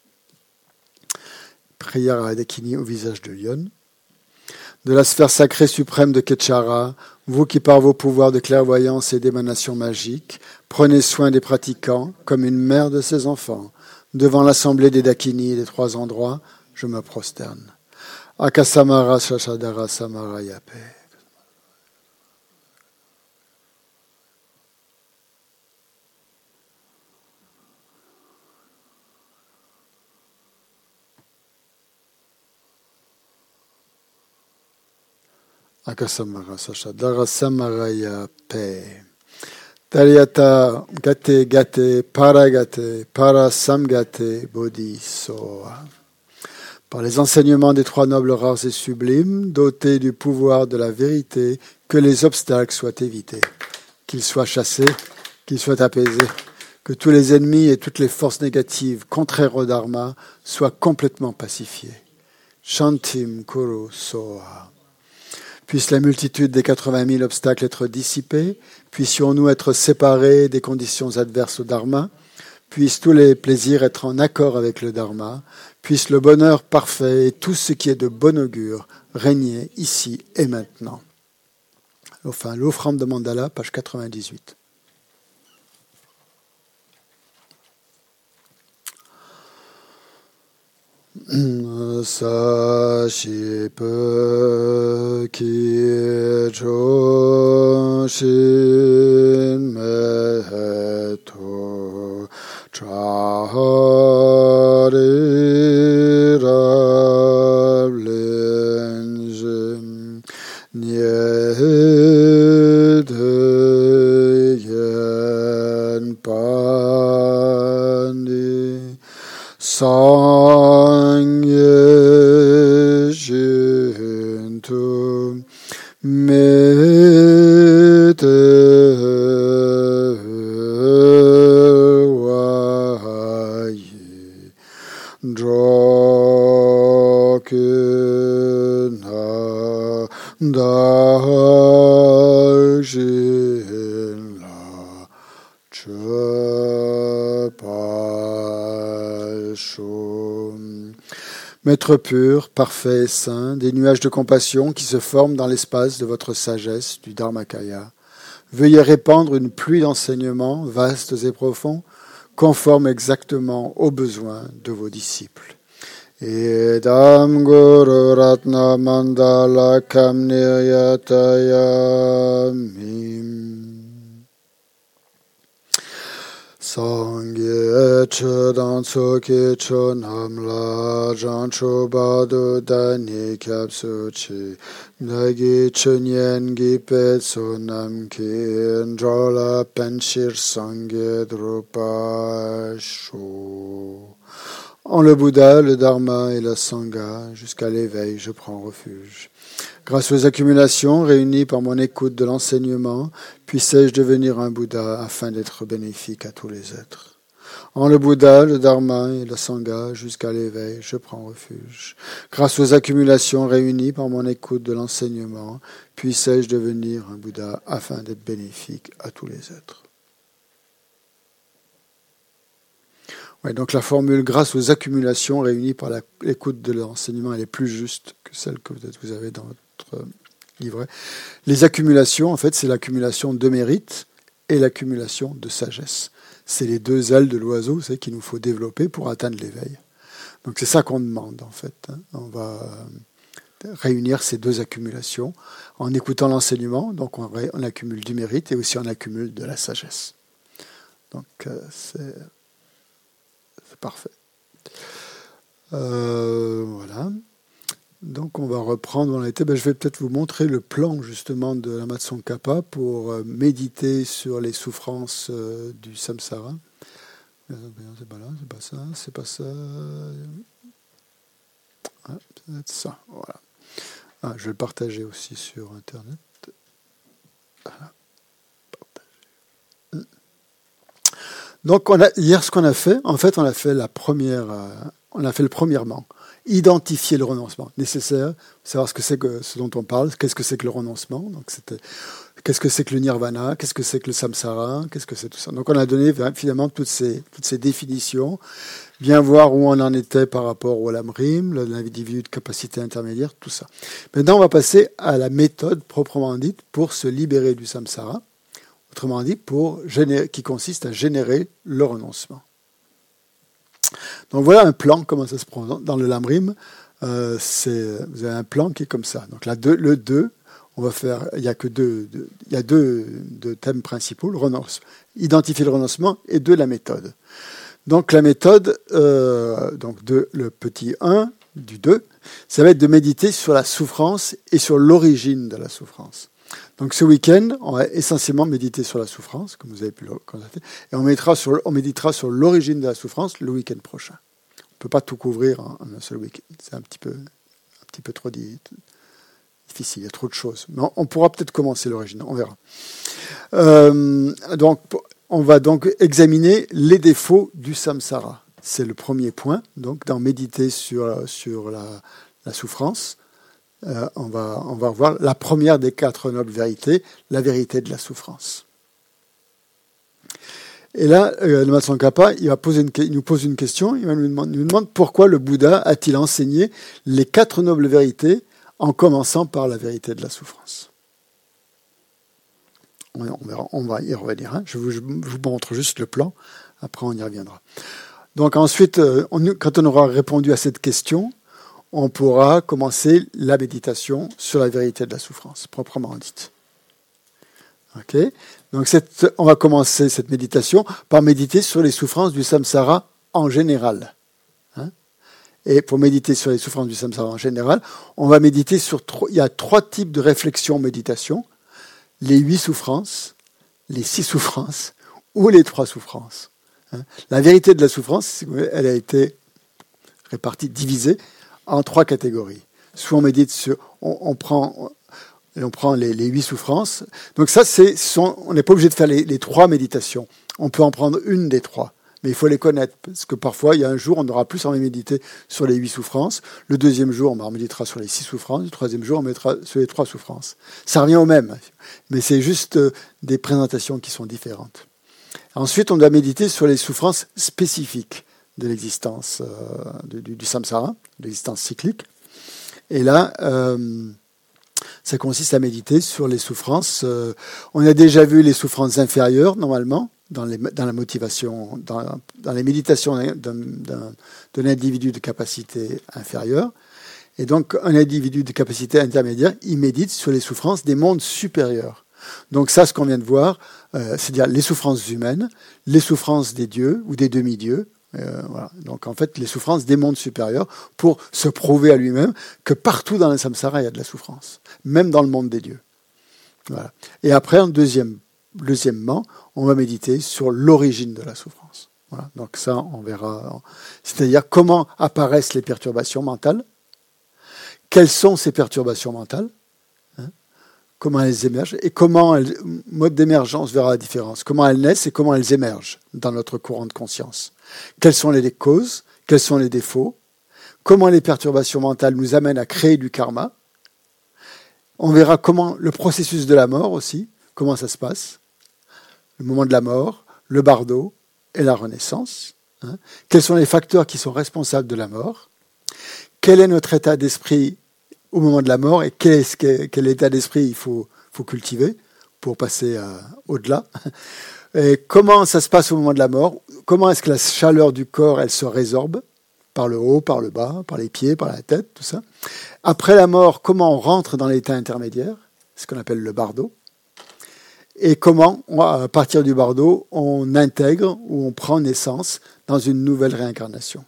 Prière à Dakini au visage de Lion. De la sphère sacrée suprême de Ketchara, vous qui par vos pouvoirs de clairvoyance et d'émanation magique, prenez soin des pratiquants comme une mère de ses enfants. Devant l'assemblée des Dakinis et des 3 endroits, je me prosterne. Akasamara Shashadara Samarayape. Akasamara Shashadara Samarayape. Taryata Gate Gate Paragate Parasamgate Bodhisoa. Par les enseignements des trois nobles rares et sublimes, dotés du pouvoir de la vérité, que les obstacles soient évités, qu'ils soient chassés, qu'ils soient apaisés, que tous les ennemis et toutes les forces négatives contraires au Dharma soient complètement pacifiés. Shantim Kuru Soha. Puisse la multitude des 80 000 obstacles être dissipés, puissions-nous être séparés des conditions adverses au Dharma, puissent tous les plaisirs être en accord avec le Dharma, puisse le bonheur parfait et tout ce qui est de bon augure régner ici et maintenant. Enfin, l'offrande de Mandala, page 98. Sashipa ki choshin meto chari rablinjim nyedeyen pandi Sangye Shintu Mete Wayi Drokina Dajin La Maître pur, parfait et saint, des nuages de compassion qui se forment dans l'espace de votre sagesse du Dharmakaya. Veuillez répandre une pluie d'enseignements vastes et profonds, conformes exactement aux besoins de vos disciples. Edam Guru Ratna Mandala Kamniyatayamim. Sangye Chedan Tsoke Chonamla Jancho Bado Dani Kapsuchi Nagi Chunyen Gipet Sonam Kin Drola Penshir Sangye Drupa Sho. En le Bouddha, le Dharma et la Sangha, jusqu'à l'éveil, je prends refuge. Grâce aux accumulations réunies par mon écoute de l'enseignement, puissais-je devenir un Bouddha afin d'être bénéfique à tous les êtres. En le Bouddha, le Dharma et la Sangha, jusqu'à l'éveil, je prends refuge. Grâce aux accumulations réunies par mon écoute de l'enseignement, puissais-je devenir un Bouddha afin d'être bénéfique à tous les êtres. Ouais, donc la formule « grâce aux accumulations réunies par l'écoute de l'enseignement » elle est plus juste que celle que peut-être vous avez dans votre livret. Les accumulations, en fait, c'est l'accumulation de mérite et l'accumulation de sagesse. C'est les deux ailes de l'oiseau qu'il nous faut développer pour atteindre l'éveil. Donc c'est ça qu'on demande, en fait. On va réunir ces deux accumulations en écoutant l'enseignement. Donc on accumule du mérite et aussi on accumule de la sagesse. Donc c'est parfait. Voilà. Donc on va reprendre où on était. Je vais peut-être vous montrer le plan justement de Lama Tsongkhapa pour méditer sur les souffrances du samsara. C'est pas là, c'est pas ça, c'est pas ça. Ah, c'est ça, voilà. Ah, je vais le partager aussi sur Internet. Voilà. Partager. Donc hier ce qu'on a fait, en fait on a fait le premièrement. Identifier le renoncement nécessaire, savoir ce dont on parle, qu'est-ce que c'est que le renoncement, donc qu'est-ce que c'est que le nirvana, qu'est-ce que c'est que le samsara, qu'est-ce que c'est tout ça. Donc on a donné finalement toutes ces définitions, bien voir où on en était par rapport au lamrim, l'individu de capacité intermédiaire, tout ça. Maintenant on va passer à la méthode proprement dite pour se libérer du samsara, autrement dit qui consiste à générer le renoncement. Donc voilà un plan, comment ça se prend dans le lamrim. vous avez un plan qui est comme ça. Donc là, le 2, on va faire, il y a deux thèmes principaux, identifier le renoncement et 2, la méthode. Donc la méthode, le petit 1 du 2, ça va être de méditer sur la souffrance et sur l'origine de la souffrance. Donc ce week-end, on va essentiellement méditer sur la souffrance, comme vous avez pu le constater, et on méditera sur l'origine de la souffrance le week-end prochain. On ne peut pas tout couvrir en un seul week-end, c'est un petit peu trop difficile, il y a trop de choses. Mais on pourra peut-être commencer l'origine, on verra. On va donc examiner les défauts du samsara. C'est le premier point, donc d'en méditer sur la souffrance. On va voir la première des 4 nobles vérités, la vérité de la souffrance. Et là, le Tsongkhapa, il nous pose une question, il nous demande pourquoi le Bouddha a-t-il enseigné les 4 nobles vérités en commençant par la vérité de la souffrance. On va y revenir. Hein. Je vous montre juste le plan, après on y reviendra. Donc ensuite, quand on aura répondu à cette question, on pourra commencer la méditation sur la vérité de la souffrance, proprement dite. Ok. Donc on va commencer cette méditation par méditer sur les souffrances du samsara en général. Hein. Et pour méditer sur les souffrances du samsara en général, on va méditer il y a 3 types de réflexion méditation. Les 8 souffrances, les 6 souffrances ou les 3 souffrances. La vérité de la souffrance, elle a été divisée en 3 catégories. Soit on médite on prend les 8 souffrances. Donc ça, on n'est pas obligé de faire les 3 méditations. On peut en prendre une des 3. Mais il faut les connaître, parce que parfois, il y a un jour, on aura plus envie de méditer sur les 8 souffrances. Le deuxième jour, on méditera sur les 6 souffrances. Le troisième jour, on mettra sur les 3 souffrances. Ça revient au même, mais c'est juste des présentations qui sont différentes. Ensuite, on doit méditer sur les souffrances spécifiques de l'existence du samsara, de l'existence cyclique. Et là, ça consiste à méditer sur les souffrances. On a déjà vu les souffrances inférieures, normalement, dans la motivation, dans les méditations d'un individu de capacité inférieure. Et donc, un individu de capacité intermédiaire, il médite sur les souffrances des mondes supérieurs. Donc ça, ce qu'on vient de voir, c'est-à-dire les souffrances humaines, les souffrances des dieux ou des demi-dieux. Voilà. Donc en fait, les souffrances des mondes supérieurs pour se prouver à lui-même que partout dans le samsara, il y a de la souffrance, même dans le monde des dieux. Voilà. Et après, deuxièmement, on va méditer sur l'origine de la souffrance. Voilà. Donc ça, on verra. C'est-à-dire comment apparaissent les perturbations mentales, quelles sont ces perturbations mentales, comment elles émergent et mode d'émergence verra la différence. Comment elles naissent et comment elles émergent dans notre courant de conscience. Quelles sont les causes, quels sont les défauts, comment les perturbations mentales nous amènent à créer du karma. On verra comment le processus de la mort aussi, comment ça se passe, le moment de la mort, le bardo et la renaissance. Quels sont les facteurs qui sont responsables de la mort, quel est notre état d'esprit au moment de la mort et quel état d'esprit il faut cultiver pour passer au-delà. Et comment ça se passe au moment de la mort, comment est-ce que la chaleur du corps elle se résorbe par le haut, par le bas, par les pieds, par la tête, tout ça. Après la mort, comment on rentre dans l'état intermédiaire, ce qu'on appelle le bardo, et comment, à partir du bardo, on intègre ou on prend naissance dans une nouvelle réincarnation.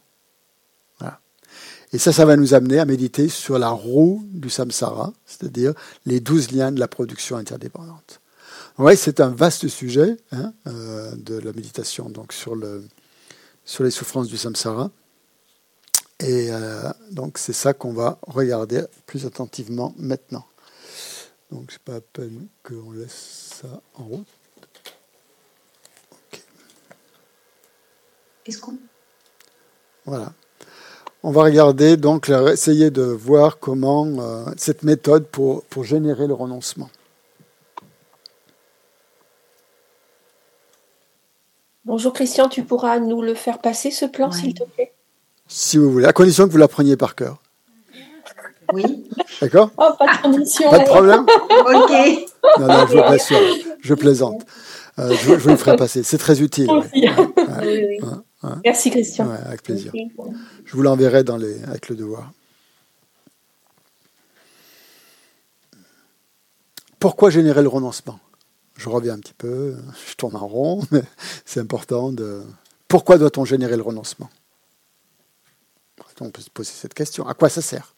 Et ça va nous amener à méditer sur la roue du samsara, c'est-à-dire les 12 liens de la production interdépendante. Oui, c'est un vaste sujet de la méditation donc sur les souffrances du samsara. Et donc c'est ça qu'on va regarder plus attentivement maintenant. Donc c'est pas à peine qu'on laisse ça en route. Okay. Est-ce qu'on... Voilà. On va regarder, donc, essayer de voir comment cette méthode pour générer le renoncement. Bonjour Christian, tu pourras nous le faire passer ce plan, s'il te plaît? Si vous voulez, à condition que vous l'appreniez par cœur. Oui. D'accord? Oh, pas de condition. Pas de problème? Ok. Non, je vous rassure, je plaisante. Je vous le ferai passer, c'est très utile. Oui. Merci Christian. Ouais, avec plaisir. Je vous l'enverrai avec le devoir. pourquoi générer le renoncement? Je reviens un petit peu, je tourne en rond, mais c'est important de... Pourquoi doit-on générer le renoncement? On peut se poser cette question. À quoi ça sert?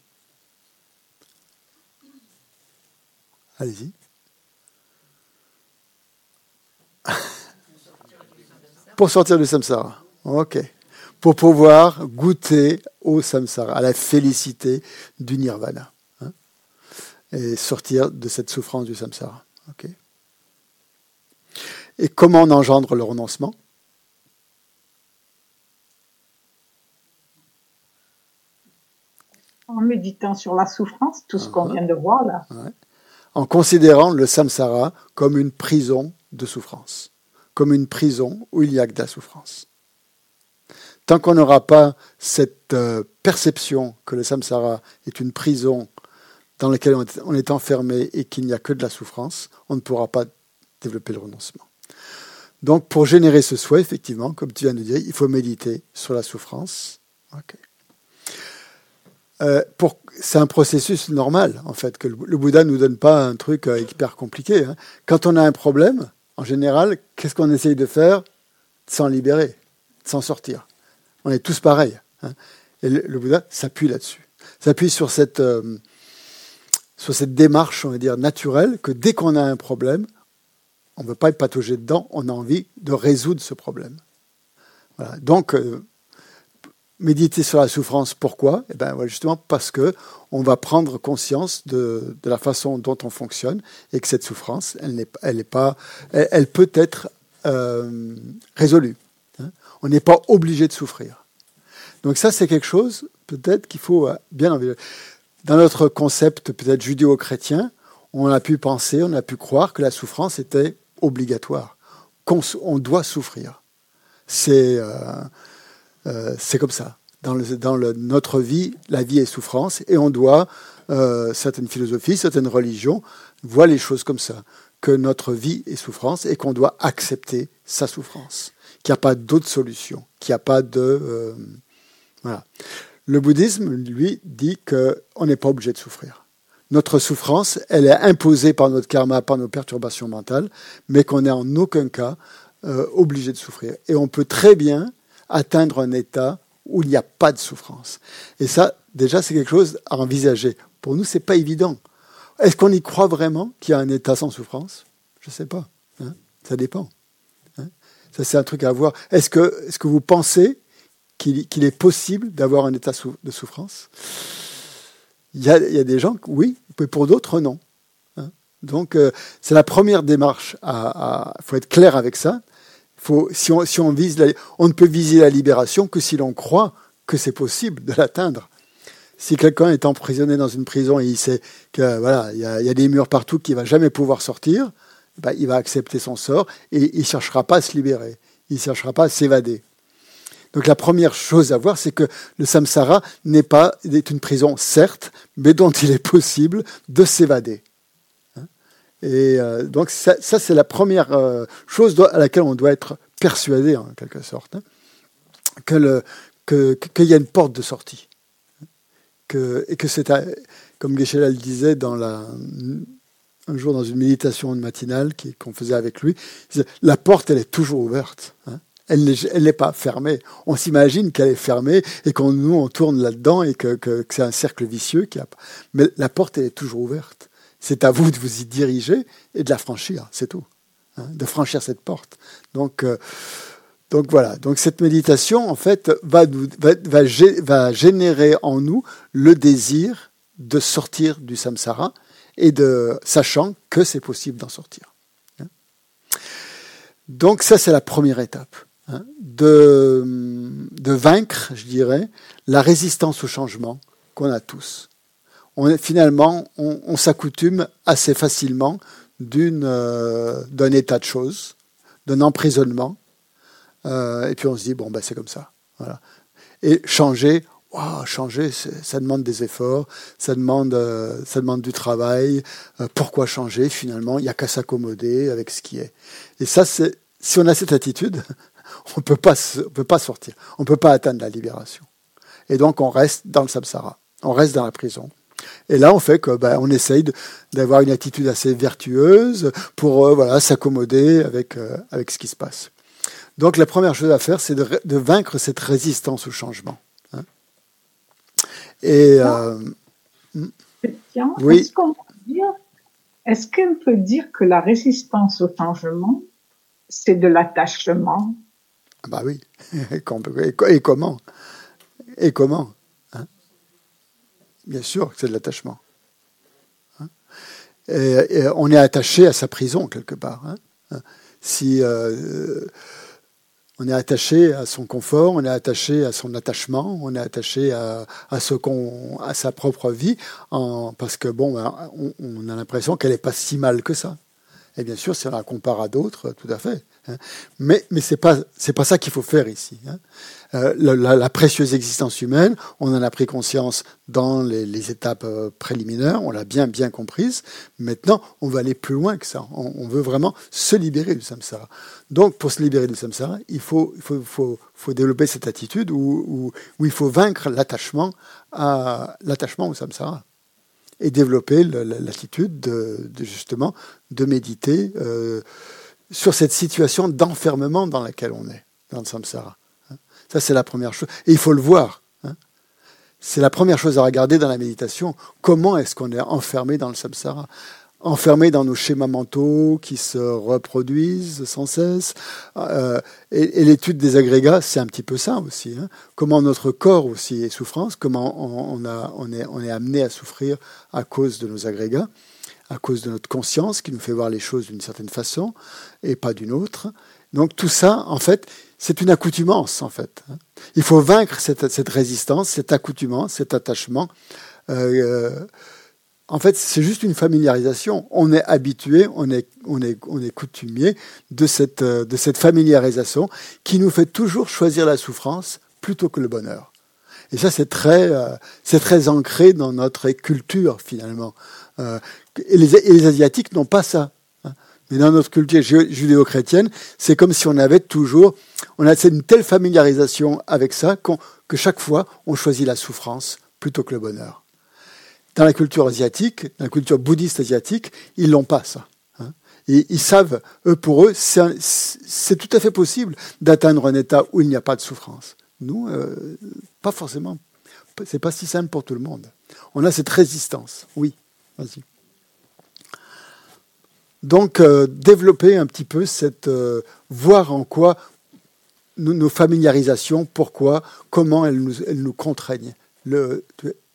Allez-y. Pour sortir du samsara. Ok. Pour pouvoir goûter au samsara, à la félicité du nirvana. Hein, et sortir de cette souffrance du samsara. Ok. Et comment on engendre le renoncement? En méditant sur la souffrance, tout ce qu'on vient de voir là. Ouais. En considérant le samsara comme une prison de souffrance, comme une prison où il n'y a que de la souffrance. Tant qu'on n'aura pas cette perception que le samsara est une prison dans laquelle on est enfermé et qu'il n'y a que de la souffrance, on ne pourra pas développer le renoncement. Donc, pour générer ce souhait, effectivement, comme tu viens de dire, il faut méditer sur la souffrance. Okay. C'est un processus normal, en fait, que le Bouddha ne nous donne pas un truc hyper compliqué. Hein. Quand on a un problème, en général, qu'est-ce qu'on essaye de faire? De s'en libérer, de s'en sortir. On est tous pareils. Hein. Et le Bouddha s'appuie là-dessus. S'appuie sur cette démarche, on va dire, naturelle, que dès qu'on a un problème, on ne veut pas être pataugé dedans, on a envie de résoudre ce problème. Voilà. Donc, méditer sur la souffrance, pourquoi? Eh bien, justement parce qu'on va prendre conscience de la façon dont on fonctionne et que cette souffrance, elle peut être résolue. Hein. On n'est pas obligé de souffrir. Donc ça, c'est quelque chose peut-être qu'il faut bien envisager. Dans notre concept peut-être judéo-chrétien, on a pu penser, on a pu croire que la souffrance était obligatoire, qu'on doit souffrir. C'est comme ça. Dans notre vie, la vie est souffrance et on doit, certaines philosophies, certaines religions voient les choses comme ça, que notre vie est souffrance et qu'on doit accepter sa souffrance, qu'il n'y a pas d'autre solution, qu'il n'y a pas de... voilà. Le bouddhisme, lui, dit qu'on n'est pas obligé de souffrir. Notre souffrance, elle est imposée par notre karma, par nos perturbations mentales, mais qu'on n'est en aucun cas obligé de souffrir. Et on peut très bien atteindre un état où il n'y a pas de souffrance. Et ça, déjà, c'est quelque chose à envisager. Pour nous, c'est pas évident. Est-ce qu'on y croit vraiment qu'il y a un état sans souffrance? Je ne sais pas. Hein, ça dépend. Hein, ça, c'est un truc à voir. Est-ce que vous pensez qu'il est possible d'avoir un état de souffrance? Il y a des gens, oui, mais pour d'autres, non. Hein, donc, c'est la première démarche. Il faut être clair avec ça. Si on vise on ne peut viser la libération que si l'on croit que c'est possible de l'atteindre. Si quelqu'un est emprisonné dans une prison et il sait que voilà, il y a des murs partout qu'il va jamais pouvoir sortir, ben, il va accepter son sort et il cherchera pas à se libérer, il cherchera pas à s'évader. Donc la première chose à voir, c'est que le samsara est une prison, certes, mais dont il est possible de s'évader. Et donc ça c'est la première chose à laquelle on doit être persuadé, en quelque sorte, hein, qu'il y a une porte de sortie. Et que c'est, comme Geshe-la le disait un jour dans une méditation matinale qu'on faisait avec lui, la porte, elle est toujours ouverte. Hein. Elle n'est pas fermée. On s'imagine qu'elle est fermée et nous, on tourne là-dedans et que c'est un cercle vicieux. Mais la porte, elle est toujours ouverte. C'est à vous de vous y diriger et de la franchir, c'est tout. Hein, de franchir cette porte. Donc voilà. Donc cette méditation, en fait, va générer en nous le désir de sortir du samsara et sachant que c'est possible d'en sortir. Hein. Donc ça, c'est la première étape. Hein, de vaincre, je dirais, la résistance au changement qu'on a tous. On s'accoutume assez facilement d'un état de choses, d'un emprisonnement, et puis on se dit, bon, ben, c'est comme ça. Voilà. Et changer, ça demande des efforts, ça demande du travail. Pourquoi changer, finalement? Il n'y a qu'à s'accommoder avec ce qui est. Et ça, si on a cette attitude, on peut pas sortir. On ne peut pas atteindre la libération. Et donc, on reste dans le samsara. On reste dans la prison. Et là, on fait que, on essaye d'avoir une attitude assez vertueuse pour s'accommoder avec ce qui se passe. Donc, la première chose à faire, c'est de vaincre cette résistance au changement. Hein. Et Christian, oui. est-ce qu'on peut dire que la résistance au changement, c'est de l'attachement? Bah oui. Et comment? Et comment? Hein? Bien sûr que c'est de l'attachement. Hein? Et on est attaché à sa prison quelque part. Hein? Si on est attaché à son confort, on est attaché à son attachement, on est attaché à sa propre vie, parce que on a l'impression qu'elle n'est pas si mal que ça. Et bien sûr, si on la compare à d'autres, tout à fait. Hein. Mais c'est pas ça qu'il faut faire ici. Hein. La précieuse existence humaine, on en a pris conscience dans les étapes préliminaires, on l'a bien comprise. Maintenant, on va aller plus loin que ça. On veut vraiment se libérer du samsara. Donc, pour se libérer du samsara, il faut développer cette attitude où il faut vaincre l'attachement au samsara. Et développer l'attitude justement de méditer sur cette situation d'enfermement dans laquelle on est, dans le samsara. Ça, c'est la première chose. Et il faut le voir. Hein. C'est la première chose à regarder dans la méditation. Comment est-ce qu'on est enfermé dans le samsara ? Enfermé dans nos schémas mentaux qui se reproduisent sans cesse. Et l'étude des agrégats, c'est un petit peu ça aussi. Hein. Comment notre corps aussi est souffrance, comment on est amené à souffrir à cause de nos agrégats, à cause de notre conscience qui nous fait voir les choses d'une certaine façon et pas d'une autre. Donc tout ça, en fait, c'est une accoutumance, en fait. Il faut vaincre cette résistance, cette accoutumance, cet attachement. En fait, c'est juste une familiarisation. On est habitué, on est coutumier de cette familiarisation qui nous fait toujours choisir la souffrance plutôt que le bonheur. Et ça, c'est très ancré dans notre culture, finalement. Et les Asiatiques n'ont pas ça. Mais dans notre culture judéo-chrétienne, c'est comme si on a une telle familiarisation avec ça que chaque fois, on choisit la souffrance plutôt que le bonheur. Dans la culture asiatique, dans la culture bouddhiste asiatique, ils n'ont pas ça. Hein. Et ils savent, pour eux, c'est tout à fait possible d'atteindre un état où il n'y a pas de souffrance. Nous, pas forcément. C'est pas si simple pour tout le monde. On a cette résistance. Oui, vas-y. Donc, développer un petit peu voir en quoi nos familiarisations, pourquoi, comment elles nous contraignent. Une question ?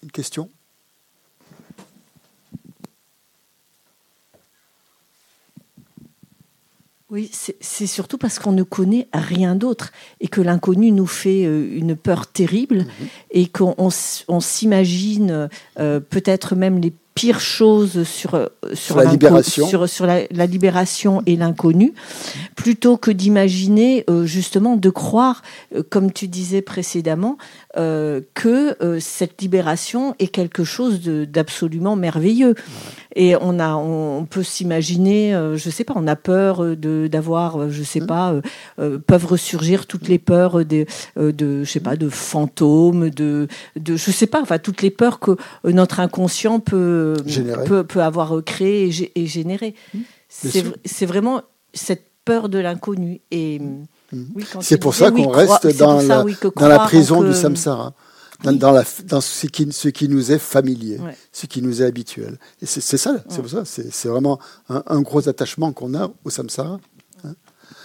Oui, c'est surtout parce qu'on ne connaît rien d'autre et que l'inconnu nous fait une peur terrible et qu'on s'imagine peut-être même les pires choses sur la libération. Sur la libération et l'inconnu, plutôt que d'imaginer, justement, de croire, comme tu disais précédemment, que cette libération est quelque chose d'absolument merveilleux. Et on peut s'imaginer, je sais pas, on a peur d'avoir, je sais pas, peuvent ressurgir toutes les peurs je sais pas, de fantômes, je sais pas, enfin toutes les peurs que notre inconscient peut avoir créées et générées. C'est vraiment cette peur de l'inconnu. Et oui, c'est pour ça qu'on reste dans la prison du samsara. Dans ce qui nous est familier, ce qui nous est habituel. Et c'est ça, c'est pour ça. C'est vraiment un gros attachement qu'on a au samsara. Hein.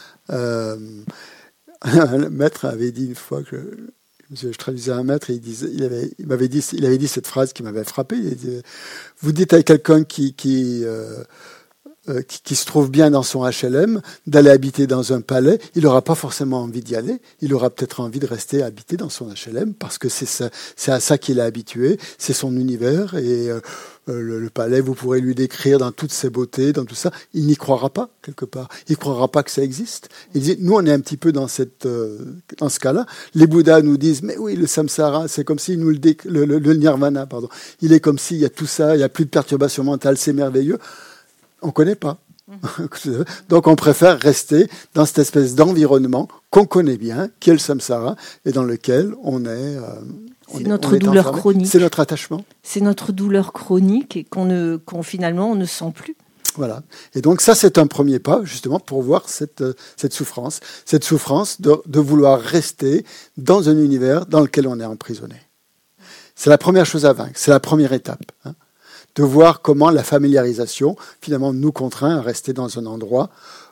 Un maître avait dit une fois que je traduisais un maître, il avait dit cette phrase qui m'avait frappé. Il dit, vous dites à quelqu'un qui se trouve bien dans son HLM, d'aller habiter dans un palais, il n'aura pas forcément envie d'y aller, il aura peut-être envie de rester habiter dans son HLM, parce que c'est à ça qu'il est habitué, c'est son univers, et le palais, vous pourrez lui décrire dans toutes ses beautés, dans tout ça, il n'y croira pas, quelque part. Il ne croira pas que ça existe. Il dit, nous, on est un petit peu dans ce cas-là. Les Bouddhas nous disent, mais oui, le samsara, c'est comme si le nirvana, pardon. Il est comme s'il y a tout ça, il n'y a plus de perturbation mentale, c'est merveilleux. On ne connaît pas. Donc on préfère rester dans cette espèce d'environnement qu'on connaît bien, qui est le samsara, et dans lequel on est... c'est notre douleur enfermé. Chronique. C'est notre attachement. C'est notre douleur chronique et qu'on finalement on ne sent plus. Voilà. Et donc ça, c'est un premier pas, justement, pour voir cette souffrance. Cette souffrance de vouloir rester dans un univers dans lequel on est emprisonné. C'est la première chose à vaincre, c'est la première étape. De voir comment la familiarisation, finalement, nous contraint à rester dans un endroit,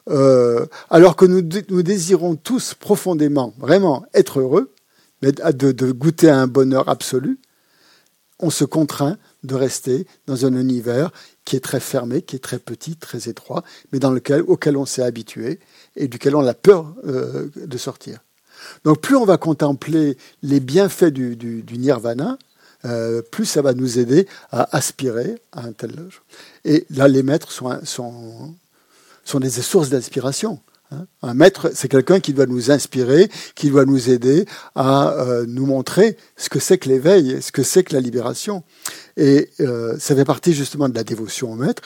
alors que nous désirons tous profondément, vraiment, être heureux, mais de goûter à un bonheur absolu, on se contraint de rester dans un univers qui est très fermé, qui est très petit, très étroit, mais auquel on s'est habitué et duquel on a peur de sortir. Donc plus on va contempler les bienfaits du nirvana, plus ça va nous aider à aspirer à un tel... Et là, les maîtres sont des sources d'inspiration. Un maître, c'est quelqu'un qui doit nous inspirer, qui doit nous aider à nous montrer ce que c'est que l'éveil, ce que c'est que la libération. Et ça fait partie justement de la dévotion au maître,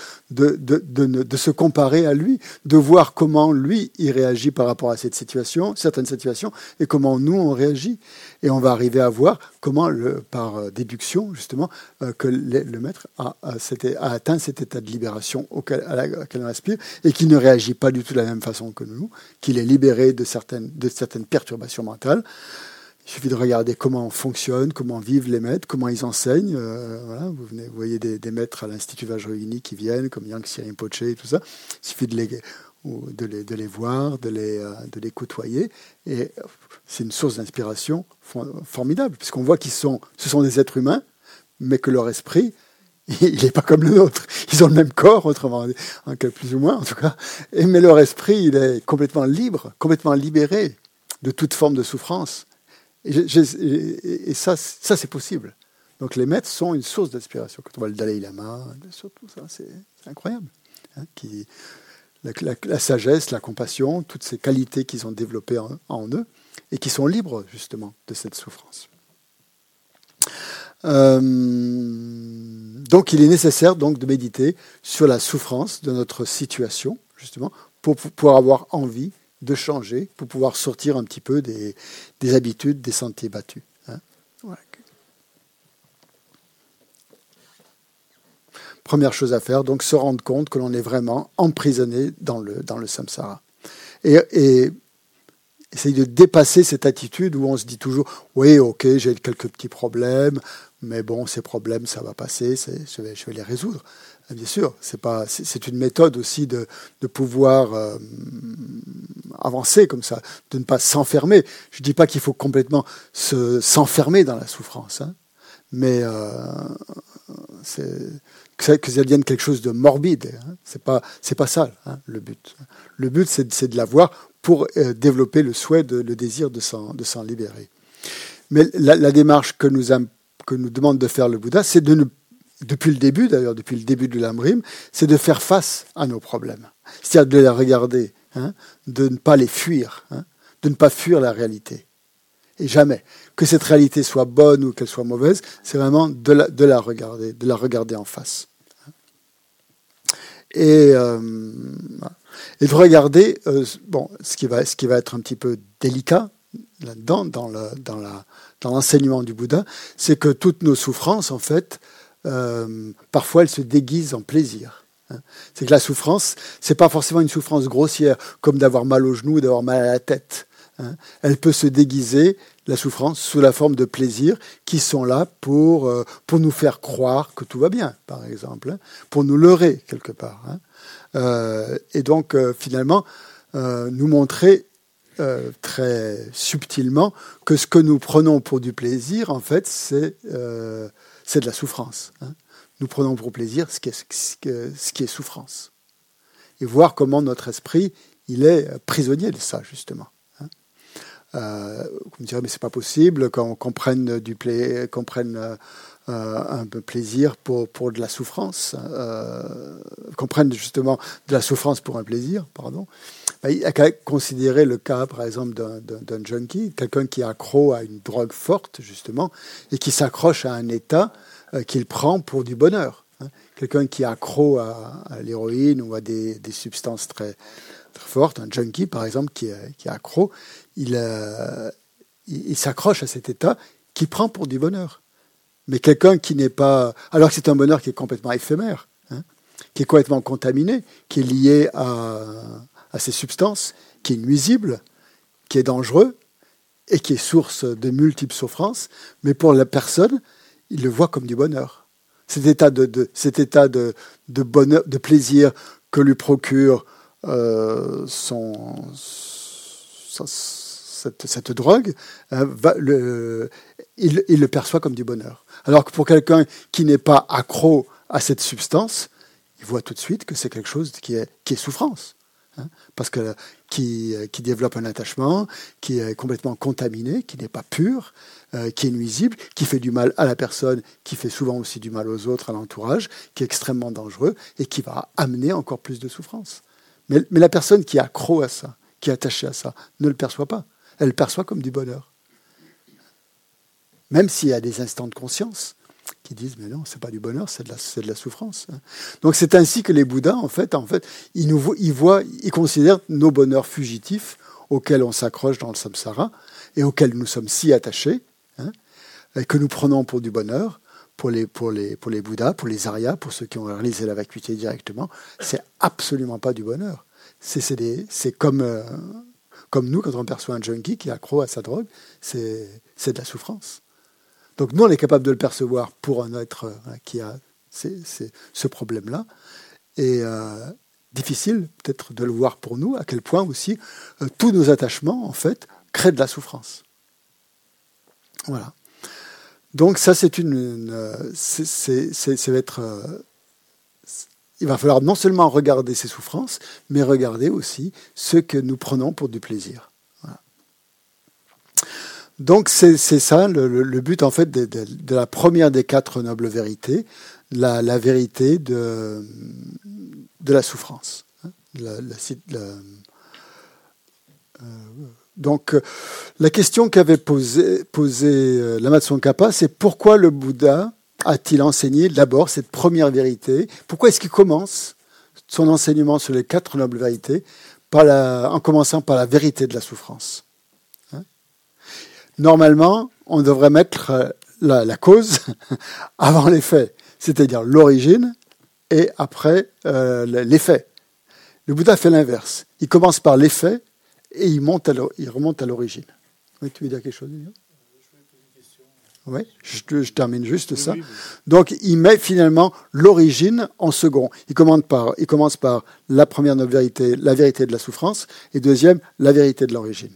de se comparer à lui, de voir comment lui, il réagit par rapport à certaines situations, et comment nous, on réagit. Et on va arriver à voir comment, par déduction, justement, que le maître a atteint cet état de libération auquel on aspire, et qu'il ne réagit pas du tout de la même façon que nous, qu'il est libéré de certaines perturbations mentales. Il suffit de regarder comment on fonctionne, comment vivent les maîtres, comment ils enseignent. Voilà, vous voyez des maîtres à l'Institut Vajrayini qui viennent, comme Yang Rinpoche et tout ça. Il suffit de les voir, de les côtoyer. Et c'est une source d'inspiration formidable, puisqu'on voit ce sont des êtres humains, mais que leur esprit, il n'est pas comme le nôtre. Ils ont le même corps, autrement, plus ou moins en tout cas. Mais leur esprit, il est complètement libre, complètement libéré de toute forme de souffrance. Et ça, c'est possible. Donc les maîtres sont une source d'inspiration. Quand on voit le Dalai Lama, surtout ça, c'est incroyable. La sagesse, la compassion, toutes ces qualités qu'ils ont développées en eux et qui sont libres justement de cette souffrance. Donc il est nécessaire donc de méditer sur la souffrance de notre situation, justement, pour avoir envie de changer, pour pouvoir sortir un petit peu des habitudes, des sentiers battus. Voilà. Première chose à faire, donc se rendre compte que l'on est vraiment emprisonné dans le samsara. Et essayer de dépasser cette attitude où on se dit toujours « Oui, ok, j'ai quelques petits problèmes, mais bon, ces problèmes, ça va passer, je vais les résoudre. » Bien sûr, c'est une méthode aussi de pouvoir avancer comme ça, de ne pas s'enfermer. Je ne dis pas qu'il faut complètement s'enfermer dans la souffrance, mais que ça devienne quelque chose de morbide. C'est pas ça le but. Le but, c'est de la voir pour développer le souhait, le désir de s'en libérer. Mais la démarche que nous demande de faire le Bouddha, c'est depuis le début de l'Amrim, c'est de faire face à nos problèmes. C'est-à-dire de les regarder, de ne pas les fuir, de ne pas fuir la réalité. Et jamais. Que cette réalité soit bonne ou qu'elle soit mauvaise, c'est vraiment de la regarder en face. Et de regarder, ce qui va être un petit peu délicat là-dedans, dans l'enseignement du Bouddha, c'est que toutes nos souffrances, en fait, parfois elles se déguisent en plaisir. C'est que la souffrance, c'est pas forcément une souffrance grossière, comme d'avoir mal au genou ou d'avoir mal à la tête. Elle peut se déguiser, la souffrance, sous la forme de plaisirs qui sont là pour nous faire croire que tout va bien, par exemple, pour nous leurrer quelque part. Et donc, finalement, nous montrer très subtilement que ce que nous prenons pour du plaisir, en fait, c'est de la souffrance. Nous prenons pour plaisir ce qui est souffrance. Et voir comment notre esprit, il est prisonnier de ça, justement. Vous me direz, mais c'est pas possible qu'on prenne un peu plaisir pour de la souffrance, qu'on prenne justement de la souffrance pour un plaisir, pardon. Il y a qu'à considérer le cas, par exemple, d'un junkie, quelqu'un qui est accro à une drogue forte, justement, et qui s'accroche à un état qu'il prend pour du bonheur. Quelqu'un qui est accro à l'héroïne ou à des substances très, très fortes, un junkie par exemple qui est accro, il s'accroche à cet état qu'il prend pour du bonheur. Mais quelqu'un qui n'est pas... Alors que c'est un bonheur qui est complètement éphémère, qui est complètement contaminé, qui est lié à ces substances, qui est nuisible, qui est dangereux et qui est source de multiples souffrances, mais pour la personne, il le voit comme du bonheur. Cet état de bonheur, de plaisir que lui procure cette drogue, il le perçoit comme du bonheur. Alors que pour quelqu'un qui n'est pas accro à cette substance, il voit tout de suite que c'est quelque chose qui est souffrance. Parce que qui développe un attachement, qui est complètement contaminé, qui n'est pas pur, qui est nuisible, qui fait du mal à la personne, qui fait souvent aussi du mal aux autres, à l'entourage, qui est extrêmement dangereux et qui va amener encore plus de souffrance. Mais la personne qui est accro à ça, qui est attachée à ça, ne le perçoit pas. Elle le perçoit comme du bonheur. Même s'il y a des instants de conscience qui disent mais non, c'est pas du bonheur, c'est de la souffrance. Donc c'est ainsi que les Bouddhas, en fait, ils considèrent nos bonheurs fugitifs auxquels on s'accroche dans le samsara et auxquels nous sommes si attachés, et que nous prenons pour du bonheur. Pour les Bouddhas, pour les Aryas, pour ceux qui ont réalisé la vacuité directement, c'est absolument pas du bonheur. C'est comme nous, quand on perçoit un junkie qui est accro à sa drogue, c'est de la souffrance. Donc nous, on est capable de le percevoir pour un être qui a ce problème-là. Et difficile peut-être de le voir pour nous, à quel point aussi tous nos attachements, en fait, créent de la souffrance. Voilà. Donc ça, il va falloir non seulement regarder ces souffrances, mais regarder aussi ce que nous prenons pour du plaisir. Voilà. Donc c'est ça le but en fait de la première des 4 nobles vérités, la vérité de la souffrance. Donc, la question qu'avait posée Lama Tsongkhapa, c'est pourquoi le Bouddha a-t-il enseigné d'abord cette première vérité? Pourquoi est-ce qu'il commence son enseignement sur les 4 nobles vérités en commençant par la vérité de la souffrance? Normalement, on devrait mettre la cause avant l'effet, c'est-à-dire l'origine et après l'effet. Le Bouddha fait l'inverse. Il commence par l'effet et il remonte à l'origine. Oui, tu veux dire quelque chose? Oui, je termine juste ça. Oui. Donc, il met finalement l'origine en second. Il commence par la première noble vérité, la vérité de la souffrance, et deuxième, la vérité de l'origine.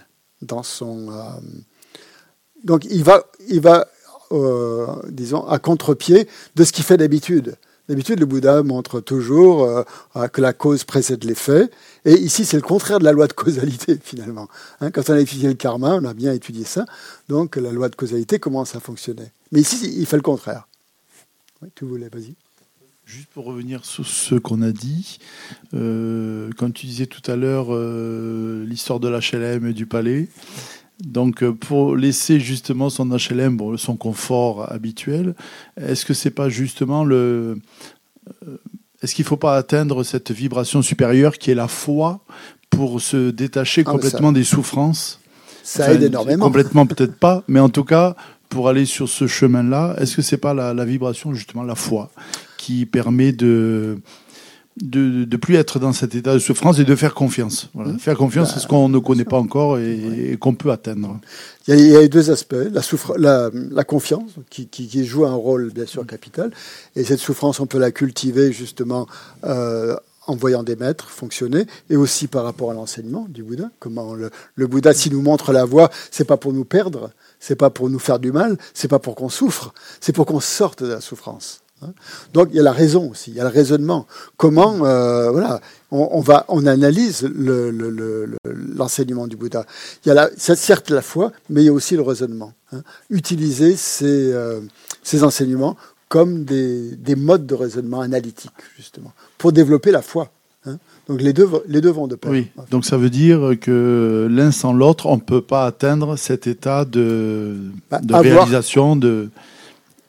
Donc, il va disons, à contre-pied de ce qu'il fait d'habitude. D'habitude, le Bouddha montre toujours que la cause précède l'effet. Et ici, c'est le contraire de la loi de causalité, finalement. Quand on a étudié le karma, on a bien étudié ça. Donc, la loi de causalité commence à fonctionner. Mais ici, il fait le contraire. Oui, tu voulais, vas-y. Juste pour revenir sur ce qu'on a dit, quand tu disais tout à l'heure l'histoire de l'HLM et du palais, donc pour laisser justement son HLM, son confort habituel, est-ce que c'est pas justement est-ce qu'il ne faut pas atteindre cette vibration supérieure qui est la foi pour se détacher complètement des souffrances? Ça aide énormément. Complètement peut-être pas, mais en tout cas, pour aller sur ce chemin-là, est-ce que c'est pas la vibration, justement, la foi, qui permet de plus être dans cet état de souffrance et de faire confiance. Voilà. Faire confiance, c'est ce qu'on ne connaît pas encore et qu'on peut atteindre. Il y a 2 aspects. La confiance, qui joue un rôle, bien sûr, capital. Et cette souffrance, on peut la cultiver, justement, en voyant des maîtres fonctionner, et aussi par rapport à l'enseignement du Bouddha. Comment le Bouddha, s'il nous montre la voie, c'est pas pour nous perdre, c'est pas pour nous faire du mal, c'est pas pour qu'on souffre, c'est pour qu'on sorte de la souffrance. Donc il y a la raison aussi, il y a le raisonnement. Comment on analyse l'enseignement du Bouddha. Il y a certes la foi, mais il y a aussi le raisonnement. Utiliser ces enseignements comme des modes de raisonnement analytique, justement, pour développer la foi. Donc les deux vont de pair. Oui, donc ça veut dire que l'un sans l'autre, on ne peut pas atteindre cet état de réalisation,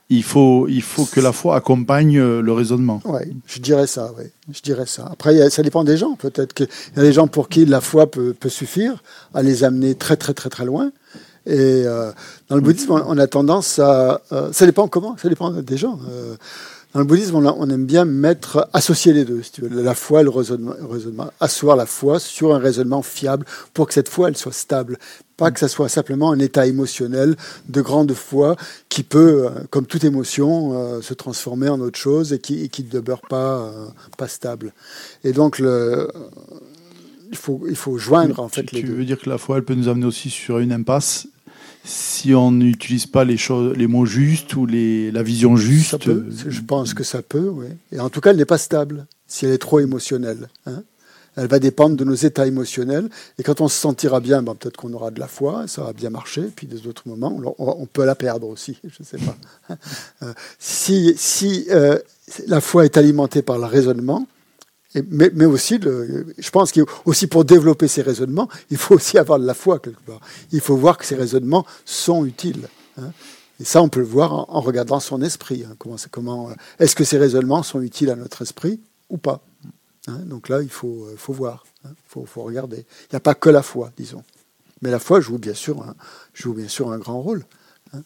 il faut que la foi accompagne le raisonnement. Oui, je dirais ça. Ouais. Je dirais ça. Après, ça dépend des gens. Peut-être qu'il y a des gens pour qui la foi peut suffire à les amener très très très très loin. Et dans le bouddhisme, on a tendance à... ça dépend comment, ça dépend des gens. Dans le bouddhisme, on aime bien associer les deux, si tu veux, la foi et le raisonnement. Asseoir la foi sur un raisonnement fiable pour que cette foi, elle soit stable. Pas que ça soit simplement un état émotionnel de grande foi qui peut, comme toute émotion, se transformer en autre chose et qui ne demeure pas stable. Et donc, il faut joindre en fait les deux. Tu veux dire que la foi, elle peut nous amener aussi sur une impasse si on n'utilise pas les mots justes ou la vision juste? Ça peut, je pense que ça peut, oui. Et en tout cas, elle n'est pas stable si elle est trop émotionnelle. Hein. Elle va dépendre de nos états émotionnels. Et quand on se sentira bien, peut-être qu'on aura de la foi, ça va bien marcher. Puis des autres moments, on peut la perdre aussi, je ne sais pas. Si la foi est alimentée par le raisonnement, mais aussi, je pense qu'aussi pour développer ces raisonnements, il faut aussi avoir de la foi quelque part. Il faut voir que ces raisonnements sont utiles. Hein. Et ça, on peut le voir en regardant son esprit. Hein. Est-ce que ces raisonnements sont utiles à notre esprit ou pas? Hein. Donc là, il faut voir. Hein. Faut regarder. Il n'y a pas que la foi, disons. Mais la foi joue bien sûr un grand rôle. Hein.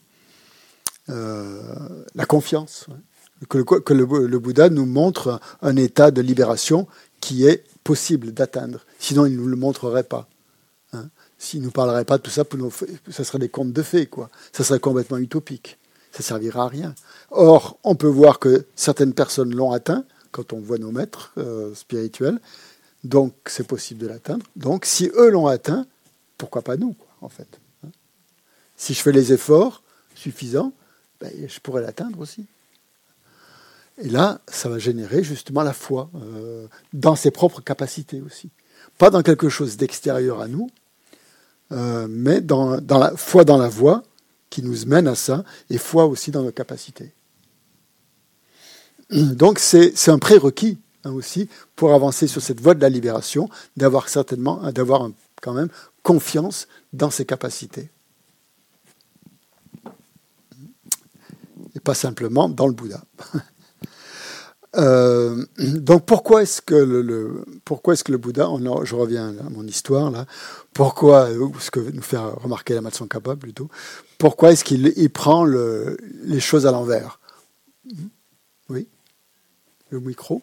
La confiance. Ouais. Que le Bouddha nous montre un état de libération qui est possible d'atteindre. Sinon, il ne nous le montrerait pas. Hein. S'il ne nous parlerait pas de tout ça, ça serait des contes de fées, quoi. Ça serait complètement utopique. Ça ne servira à rien. Or, on peut voir que certaines personnes l'ont atteint quand on voit nos maîtres spirituels. Donc, c'est possible de l'atteindre. Donc, si eux l'ont atteint, pourquoi pas nous, quoi, en fait. Hein. Si je fais les efforts suffisants, je pourrais l'atteindre aussi. Et là, ça va générer justement la foi dans ses propres capacités aussi. Pas dans quelque chose d'extérieur à nous, mais dans la foi dans la voie qui nous mène à ça, et foi aussi dans nos capacités. Donc c'est un prérequis aussi pour avancer sur cette voie de la libération, d'avoir quand même confiance dans ses capacités. Et pas simplement dans le Bouddha. Donc pourquoi est-ce que le Bouddha, je reviens à mon histoire là, ce que nous fait remarquer la Tsongkhapa plutôt, pourquoi est-ce qu'il prend les choses à l'envers? Oui, le micro.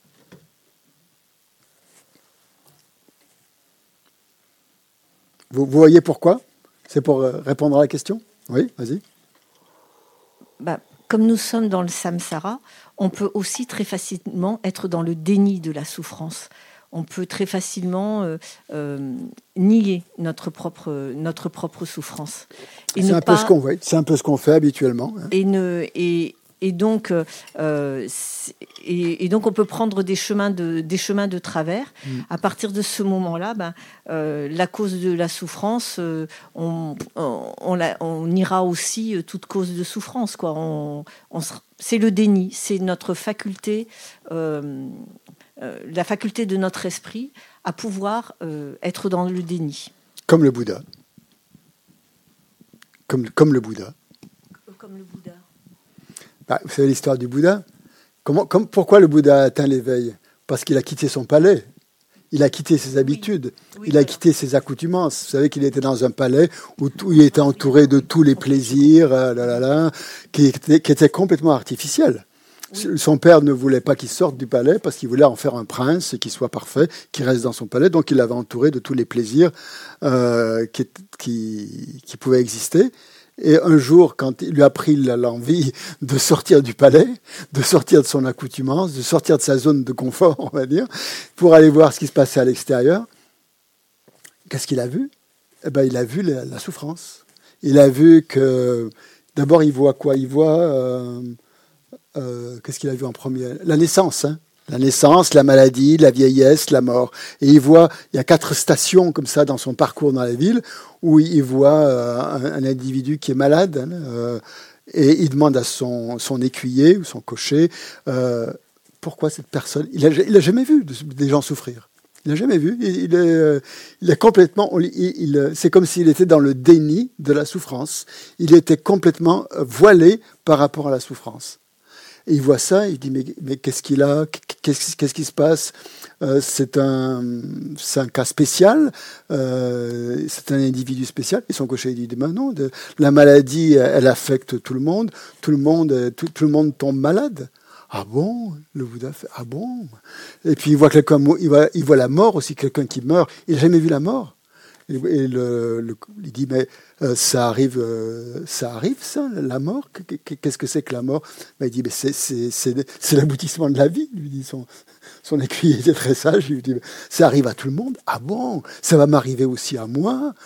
Vous voyez pourquoi? C'est pour répondre à la question? Oui, vas-y. Comme nous sommes dans le samsara, on peut aussi très facilement être dans le déni de la souffrance. On peut très facilement nier notre propre souffrance. C'est un peu ce qu'on fait habituellement. Hein. Et donc, on peut prendre des chemins de travers. À partir de ce moment-là, la cause de la souffrance, on ira aussi toute cause de souffrance, quoi. C'est le déni, c'est notre faculté, la faculté de notre esprit à pouvoir être dans le déni. Comme le Bouddha. Comme le Bouddha. Comme le Bouddha. Vous savez l'histoire du Bouddha. Pourquoi le Bouddha a atteint l'éveil? Parce qu'il a quitté son palais. Il a quitté ses habitudes. Il a quitté ses accoutumances. Vous savez qu'il était dans un palais où il était entouré de tous les plaisirs, qui étaient complètement artificiels. Oui. Son père ne voulait pas qu'il sorte du palais parce qu'il voulait en faire un prince et qu'il soit parfait, qu'il reste dans son palais. Donc il l'avait entouré de tous les plaisirs qui pouvaient exister. Et un jour, quand il lui a pris l'envie de sortir du palais, de sortir de son accoutumance, de sortir de sa zone de confort, on va dire, pour aller voir ce qui se passait à l'extérieur, qu'est-ce qu'il a vu? Il a vu la souffrance. Il a vu que... D'abord, il voit quoi? Il voit... qu'est-ce qu'il a vu en premier? La naissance, hein. La naissance, la maladie, la vieillesse, la mort. Et il y a 4 stations comme ça dans son parcours dans la ville où il voit un individu qui est malade et il demande à son écuyer ou son cocher pourquoi cette personne... Il a jamais vu des gens souffrir. Il n'a jamais vu. Il est complètement. C'est comme s'il était dans le déni de la souffrance. Il était complètement voilé par rapport à la souffrance. Et il voit ça, il dit mais qu'est-ce qu'il a, qu'est-ce qui se passe? C'est un cas spécial, c'est un individu spécial. Et son cocher dit ben non, la maladie elle affecte tout le monde tombe malade. Ah bon? Le Bouddha fait ah bon? Et puis il voit quelqu'un, il voit la mort aussi, quelqu'un qui meurt. Il n'a jamais vu la mort. Et il dit mais ça arrive ça, la mort. Qu'est-ce que c'est que la mort? Ben, il dit mais c'est l'aboutissement de la vie. Lui dit son écuyer était très sage. Il lui dit ça arrive à tout le monde. Ah bon? Ça va m'arriver aussi à moi.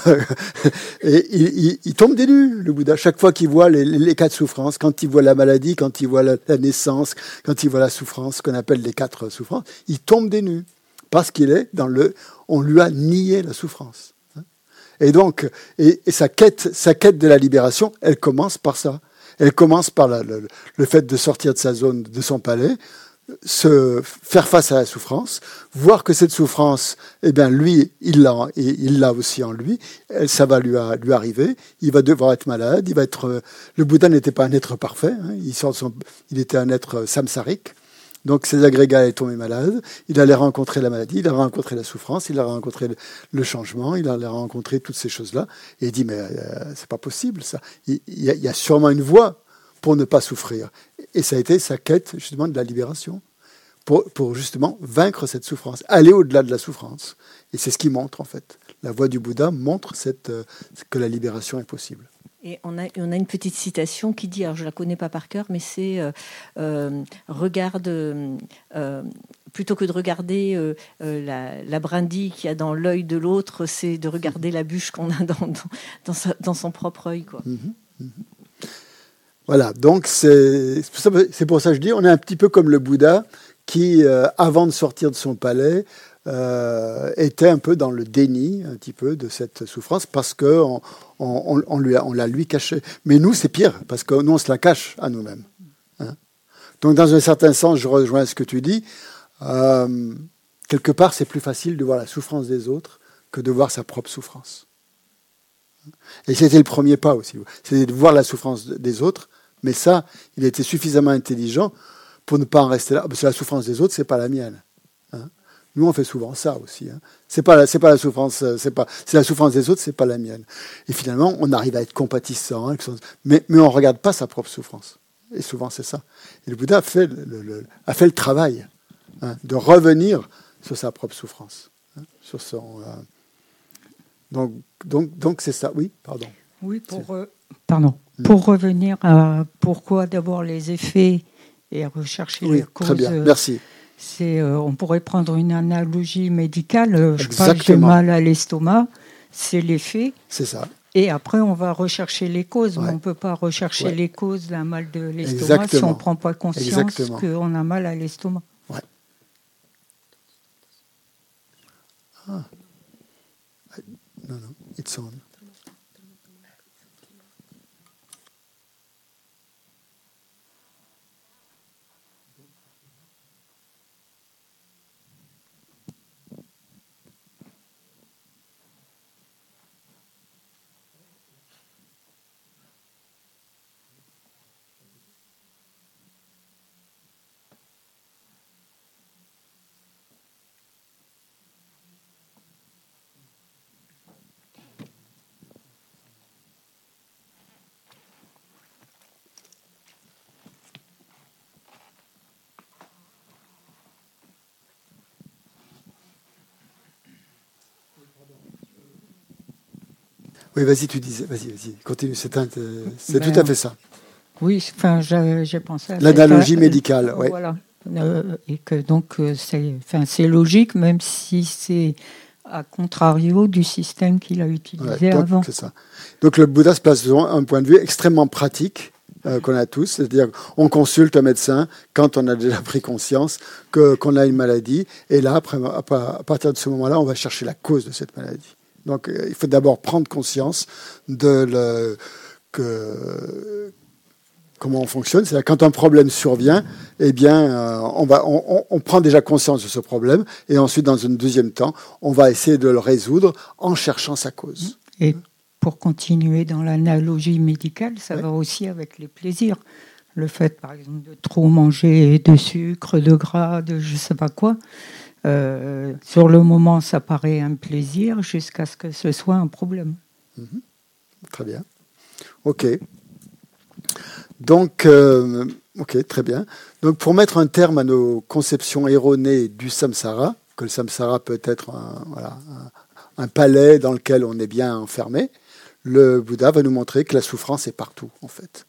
Et il tombe des nues, le Bouddha. Chaque fois qu'il voit les cas de souffrance, quand il voit la maladie, quand il voit la naissance, quand il voit la souffrance, qu'on appelle les 4 souffrances, il tombe des nues. Parce qu'il est on lui a nié la souffrance. Et donc, et sa quête de la libération, elle commence par ça. Elle commence par le fait de sortir de sa zone, de son palais, se faire face à la souffrance, voir que cette souffrance, eh bien, lui, il l'a aussi en lui. Ça va lui arriver. Il va devoir être malade. Le Bouddha n'était pas un être parfait. Hein, il était un être samsarique. Donc, ses agrégats allaient tomber malades, il allait rencontrer la maladie, il allait rencontrer la souffrance, il allait rencontrer le changement, il allait rencontrer toutes ces choses-là. Et il dit, mais c'est pas possible, ça. Il y a sûrement une voie pour ne pas souffrir. Et ça a été sa quête, justement, de la libération, pour justement vaincre cette souffrance, aller au-delà de la souffrance. Et c'est ce qu'il montre, en fait. La voie du Bouddha montre que la libération est possible. Et on a une petite citation qui dit, alors je la connais pas par cœur, mais c'est plutôt que de regarder la brindille qu'il y a dans l'œil de l'autre, c'est de regarder la bûche qu'on a dans son propre œil, quoi. Voilà, donc c'est pour ça que je dis, on est un petit peu comme le Bouddha qui, avant de sortir de son palais, était un peu dans le déni, un petit peu, de cette souffrance, parce que on l'a lui caché. Mais nous, c'est pire, parce que nous, on se la cache à nous-mêmes. Hein. Donc, dans un certain sens, je rejoins ce que tu dis. Quelque part, c'est plus facile de voir la souffrance des autres que de voir sa propre souffrance. Et c'était le premier pas aussi. C'était de voir la souffrance des autres, mais ça, il était suffisamment intelligent pour ne pas en rester là. Parce que la souffrance des autres, c'est pas la mienne. Hein. Nous, on fait souvent ça aussi. Hein. C'est pas la souffrance, c'est la souffrance des autres, c'est pas la mienne. Et finalement, on arrive à être compatissant, hein, mais on regarde pas sa propre souffrance. Et souvent, c'est ça. Et le Bouddha a fait le travail, hein, de revenir sur sa propre souffrance, hein, sur son. Donc c'est ça. Oui, pardon. Oui, pour revenir à pourquoi d'abord les effets et rechercher les causes. Très bien, merci. On pourrait prendre une analogie médicale. Je parle j'ai mal à l'estomac, c'est l'effet. C'est ça. Et après, on va rechercher les causes. Ouais. Mais on ne peut pas rechercher les causes d'un mal de l'estomac si on ne prend pas conscience qu'on a mal à l'estomac. Ouais. Ah. Non, it's on. Oui, vas-y, tu disais, vas-y, continue, c'est tout à fait ça. Oui, enfin, j'ai pensé à l'analogie médicale, oui. Voilà, et que donc c'est logique, même si c'est à contrario du système qu'il a utilisé avant. C'est ça. Donc le Bouddha se place sur un point de vue extrêmement pratique qu'on a tous, c'est-à-dire on consulte un médecin quand on a déjà pris conscience qu'on a une maladie, et là, après, à partir de ce moment-là, on va chercher la cause de cette maladie. Donc, il faut d'abord prendre conscience comment on fonctionne. C'est-à-dire quand un problème survient, eh bien, on prend déjà conscience de ce problème et ensuite, dans un deuxième temps, on va essayer de le résoudre en cherchant sa cause. Et pour continuer dans l'analogie médicale, ça va aussi avec les plaisirs. Le fait, par exemple, de trop manger de sucre, de gras, de je ne sais pas quoi, sur le moment, ça paraît un plaisir jusqu'à ce que ce soit un problème. Très bien. OK. Donc, OK, très bien. Donc, pour mettre un terme à nos conceptions erronées du samsara, que le samsara peut être un palais dans lequel on est bien enfermé, le Bouddha va nous montrer que la souffrance est partout, en fait.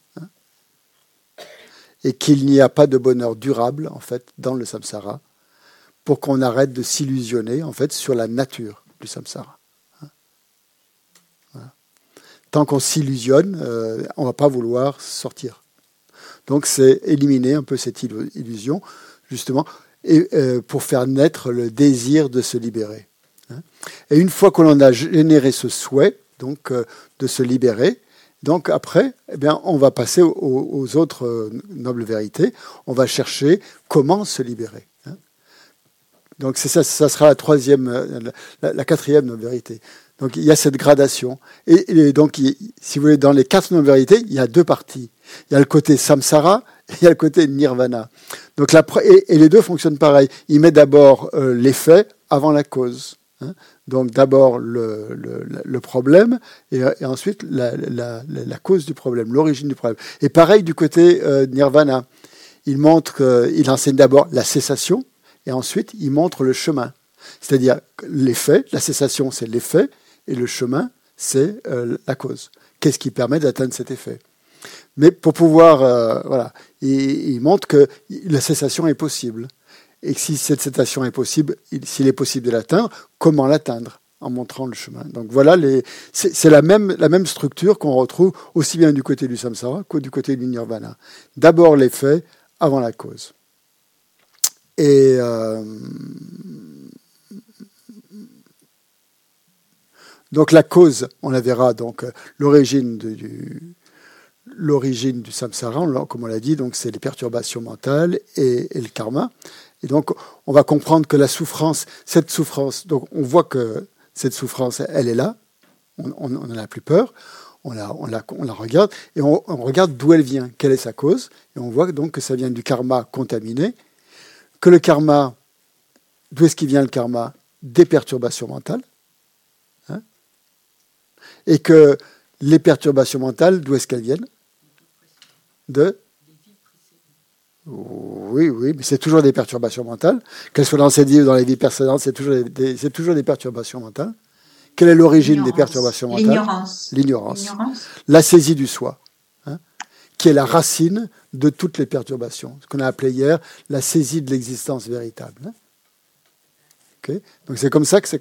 Et qu'il n'y a pas de bonheur durable, en fait, dans le samsara, pour qu'on arrête de s'illusionner, en fait, sur la nature du samsara. Voilà. Tant qu'on s'illusionne, on ne va pas vouloir sortir. Donc, c'est éliminer un peu cette illusion, justement, et pour faire naître le désir de se libérer. Et une fois que l'on a généré ce souhait, donc, de se libérer, donc après, eh bien, on va passer aux autres nobles vérités. On va chercher comment se libérer. Donc c'est ça sera la quatrième noble vérité. Donc il y a cette gradation. Et donc, si vous voulez, dans les 4 nobles vérités, il y a 2 parties. Il y a le côté samsara et il y a le côté nirvana. Donc et les deux fonctionnent pareil. Il met d'abord l'effet avant la cause. Donc d'abord le problème et ensuite la cause du problème, l'origine du problème. Et pareil du côté nirvana, il enseigne d'abord la cessation et ensuite il montre le chemin. C'est-à-dire l'effet, la cessation c'est l'effet et le chemin c'est la cause. Qu'est-ce qui permet d'atteindre cet effet? Mais pour pouvoir, il montre que la cessation est possible. Et si cette cessation est possible, s'il est possible de l'atteindre, comment l'atteindre? En montrant le chemin. Donc voilà, c'est la même structure qu'on retrouve aussi bien du côté du samsara que du côté du nirvana. D'abord l'effet, avant la cause. Et donc la cause, on la verra, donc l'origine du samsara, comme on l'a dit, donc c'est les perturbations mentales et le karma. Et donc, on va comprendre que cette souffrance, donc on voit que cette souffrance, elle est là, on n'en a plus peur, on la regarde, et on regarde d'où elle vient, quelle est sa cause, et on voit donc que ça vient du karma contaminé, que le karma, d'où est-ce qu'il vient le karma? Des perturbations mentales, et que les perturbations mentales, d'où est-ce qu'elles viennent? Oui, mais c'est toujours des perturbations mentales. Qu'elles soient dans cette vie ou dans les vies précédentes, c'est toujours des perturbations mentales. Quelle est l'origine des perturbations mentales? L'ignorance. La saisie du soi, qui est la racine de toutes les perturbations. Ce qu'on a appelé hier la saisie de l'existence véritable. Okay. Donc c'est comme ça que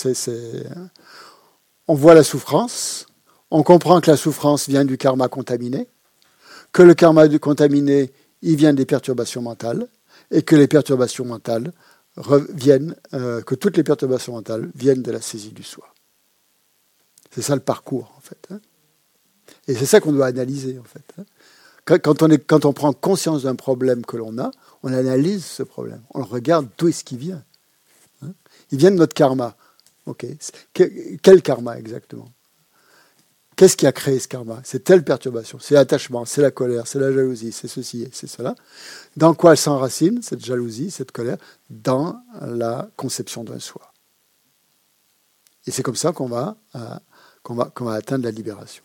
on voit la souffrance, on comprend que la souffrance vient du karma contaminé, que le karma contaminé il vient des perturbations mentales et que les perturbations mentales que toutes les perturbations mentales viennent de la saisie du soi. C'est ça le parcours, en fait. Et c'est ça qu'on doit analyser, en fait. Quand on prend conscience d'un problème que l'on a, on analyse ce problème. On regarde d'où est-ce qu'il vient. Il vient de notre karma. Ok. Quel karma exactement? Qu'est-ce qui a créé ce karma? C'est telle perturbation, c'est l'attachement, c'est la colère, c'est la jalousie, c'est ceci, c'est cela. Dans quoi elle s'enracine, cette jalousie, cette colère? Dans la conception d'un soi. Et c'est comme ça qu'on va atteindre la libération.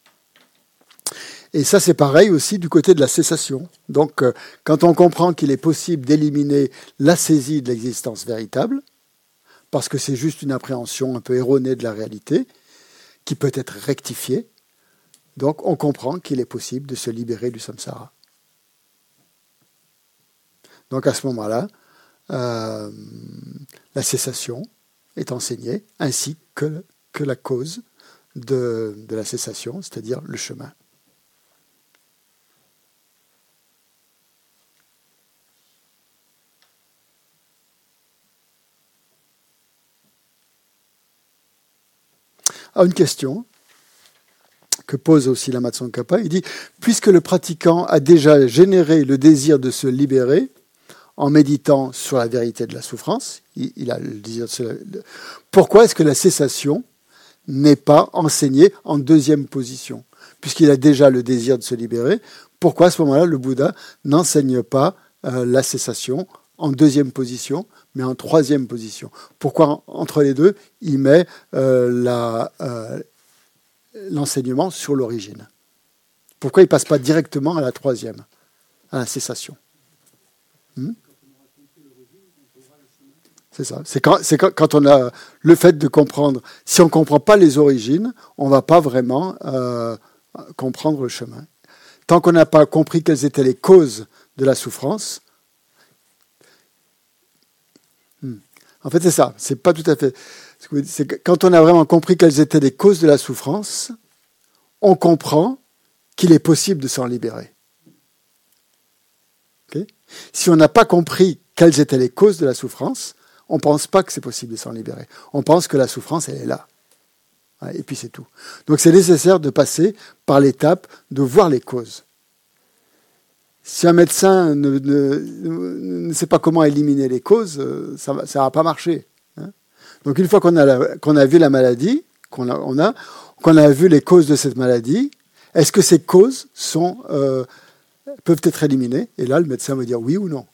Et ça, c'est pareil aussi du côté de la cessation. Donc, quand on comprend qu'il est possible d'éliminer la saisie de l'existence véritable, parce que c'est juste une appréhension un peu erronée de la réalité, qui peut être rectifié. Donc, on comprend qu'il est possible de se libérer du samsara. Donc, à ce moment-là, la cessation est enseignée, ainsi que la cause de la cessation, c'est-à-dire le chemin. Une question. que pose aussi Lama Tsongkhapa. Il dit, puisque le pratiquant a déjà généré le désir de se libérer en méditant sur la vérité de la souffrance, il a le désir de se... Pourquoi est-ce que la cessation n'est pas enseignée en deuxième position? Puisqu'il a déjà le désir de se libérer, pourquoi à ce moment-là le Bouddha n'enseigne pas la cessation en deuxième position, mais en troisième position? Pourquoi entre les deux, il met l'enseignement sur l'origine? Pourquoi il ne passe pas directement à la troisième, à la cessation? C'est ça. C'est quand on a le fait de comprendre. Si on ne comprend pas les origines, on ne va pas vraiment comprendre le chemin. Tant qu'on n'a pas compris quelles étaient les causes de la souffrance, en fait c'est ça. C'est pas tout à fait. C'est quand on a vraiment compris quelles étaient les causes de la souffrance, on comprend qu'il est possible de s'en libérer. Okay? Si on n'a pas compris quelles étaient les causes de la souffrance, on ne pense pas que c'est possible de s'en libérer. On pense que la souffrance, elle est là. Et puis c'est tout. Donc c'est nécessaire de passer par l'étape de voir les causes. Si un médecin ne sait pas comment éliminer les causes, ça ne va pas marcher. Donc une fois qu'on a vu la maladie, qu'on a vu les causes de cette maladie, est-ce que ces causes peuvent être éliminées? Et là, le médecin va dire oui ou non.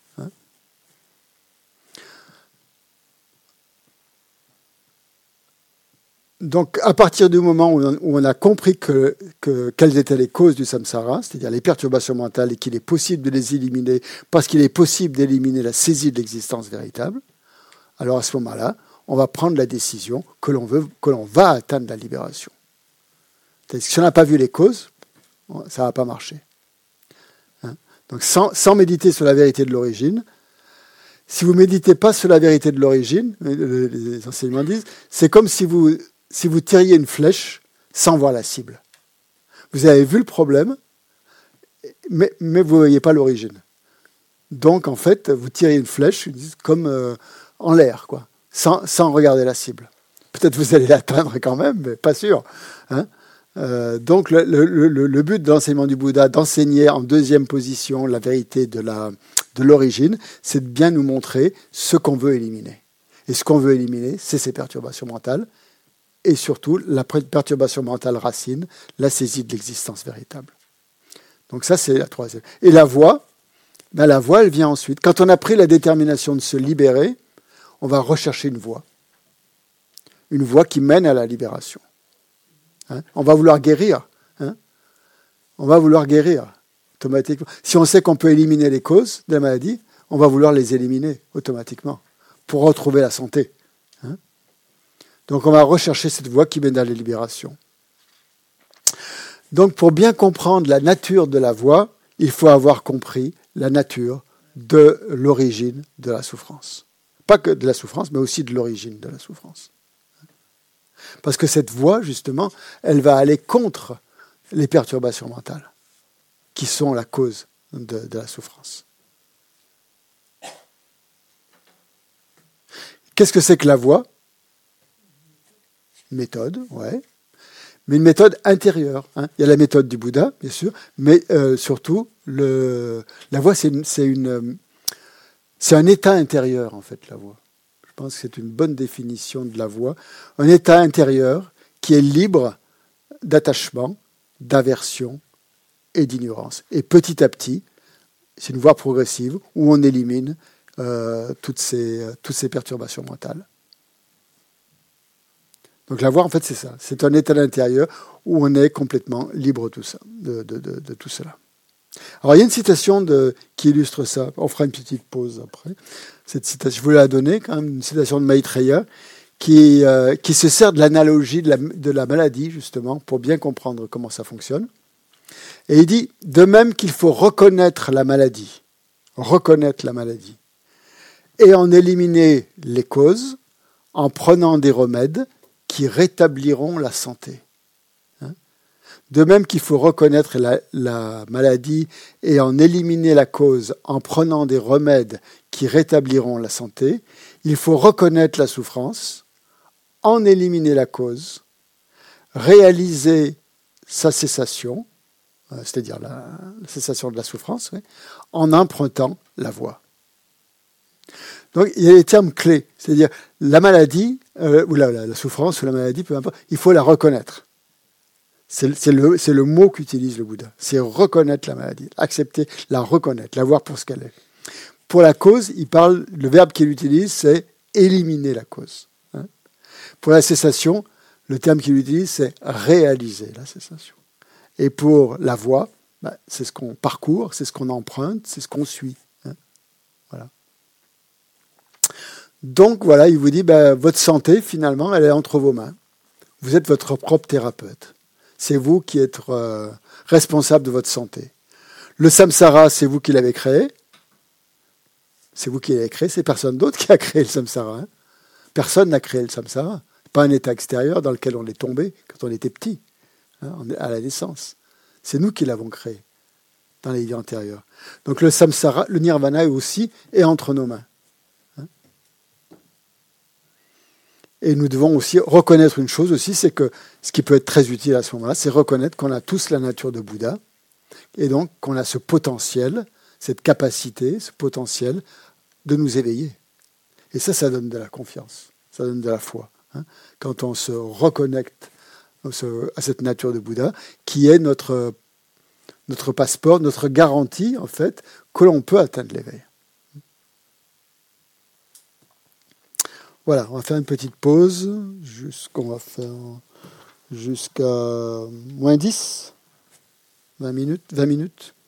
Donc, à partir du moment où on a compris quelles étaient les causes du samsara, c'est-à-dire les perturbations mentales, et qu'il est possible de les éliminer, parce qu'il est possible d'éliminer la saisie de l'existence véritable, alors à ce moment-là, on va prendre la décision que l'on va atteindre la libération. C'est-à-dire que si on n'a pas vu les causes, ça ne va pas marcher. Donc, sans méditer sur la vérité de l'origine, si vous ne méditez pas sur la vérité de l'origine, les enseignements disent, c'est comme si vous tiriez une flèche sans voir la cible. Vous avez vu le problème, mais vous ne voyez pas l'origine. Donc, en fait, vous tirez une flèche comme en l'air, quoi, sans regarder la cible. Peut-être vous allez l'atteindre quand même, mais pas sûr. Donc, le but de l'enseignement du Bouddha, d'enseigner en deuxième position la vérité de l'origine, c'est de bien nous montrer ce qu'on veut éliminer. Et ce qu'on veut éliminer, c'est ces perturbations mentales, et surtout la perturbation mentale racine, la saisie de l'existence véritable. Donc ça, c'est la troisième. Et la voie, elle vient ensuite. Quand on a pris la détermination de se libérer, on va rechercher une voie. Une voie qui mène à la libération. On va vouloir guérir. On va vouloir guérir automatiquement. Si on sait qu'on peut éliminer les causes de la maladie, on va vouloir les éliminer automatiquement pour retrouver la santé. Donc on va rechercher cette voie qui mène à la libération. Donc pour bien comprendre la nature de la voie, il faut avoir compris la nature de l'origine de la souffrance. Pas que de la souffrance, mais aussi de l'origine de la souffrance. Parce que cette voie, justement, elle va aller contre les perturbations mentales, qui sont la cause de la souffrance. Qu'est-ce que c'est que la voie ? Une méthode, ouais. Mais une méthode intérieure. Il y a la méthode du Bouddha, bien sûr, mais surtout, la voie, c'est un état intérieur, en fait, la voie. Je pense que c'est une bonne définition de la voie. Un état intérieur qui est libre d'attachement, d'aversion et d'ignorance. Et petit à petit, c'est une voie progressive où on élimine toutes ces perturbations mentales. Donc la voie, en fait, c'est ça. C'est un état intérieur où on est complètement libre de tout cela. Alors, il y a une citation qui illustre ça. On fera une petite pause après. Cette citation, je voulais la donner, quand même, une citation de Maitreya qui se sert de l'analogie de la maladie, justement, pour bien comprendre comment ça fonctionne. Et il dit, de même qu'il faut reconnaître la maladie, et en éliminer les causes, en prenant des remèdes qui rétabliront la santé. De même qu'il faut reconnaître la maladie et en éliminer la cause en prenant des remèdes qui rétabliront la santé, il faut reconnaître la souffrance, en éliminer la cause, réaliser sa cessation, c'est-à-dire la cessation de la souffrance, en empruntant la voie. Donc il y a des termes clés, c'est-à-dire la maladie, ou la souffrance, ou la maladie, peu importe, il faut la reconnaître. C'est le mot qu'utilise le Bouddha, c'est reconnaître la maladie, accepter, la reconnaître, la voir pour ce qu'elle est. Pour la cause, le verbe qu'il utilise, c'est éliminer la cause. Pour la cessation, le terme qu'il utilise, c'est réaliser la cessation. Et pour la voie, c'est ce qu'on parcourt, c'est ce qu'on emprunte, c'est ce qu'on suit. Voilà. Donc voilà, il vous dit, votre santé, finalement, elle est entre vos mains. Vous êtes votre propre thérapeute. C'est vous qui êtes responsable de votre santé. Le samsara, c'est vous qui l'avez créé. C'est vous qui l'avez créé, c'est personne d'autre qui a créé le samsara. Personne n'a créé le samsara. Pas un état extérieur dans lequel on est tombé quand on était petit, à la naissance. C'est nous qui l'avons créé dans les vies antérieures. Donc le samsara, le nirvana est entre nos mains. Et nous devons aussi reconnaître une chose aussi, c'est que ce qui peut être très utile à ce moment-là, c'est reconnaître qu'on a tous la nature de Bouddha, et donc qu'on a ce potentiel, cette capacité, ce potentiel de nous éveiller. Et ça donne de la confiance, ça donne de la foi. Quand on se reconnecte à cette nature de Bouddha, qui est notre passeport, notre garantie, en fait, que l'on peut atteindre l'éveil. Voilà, on va faire une petite pause, jusqu'à moins 10, 20 minutes.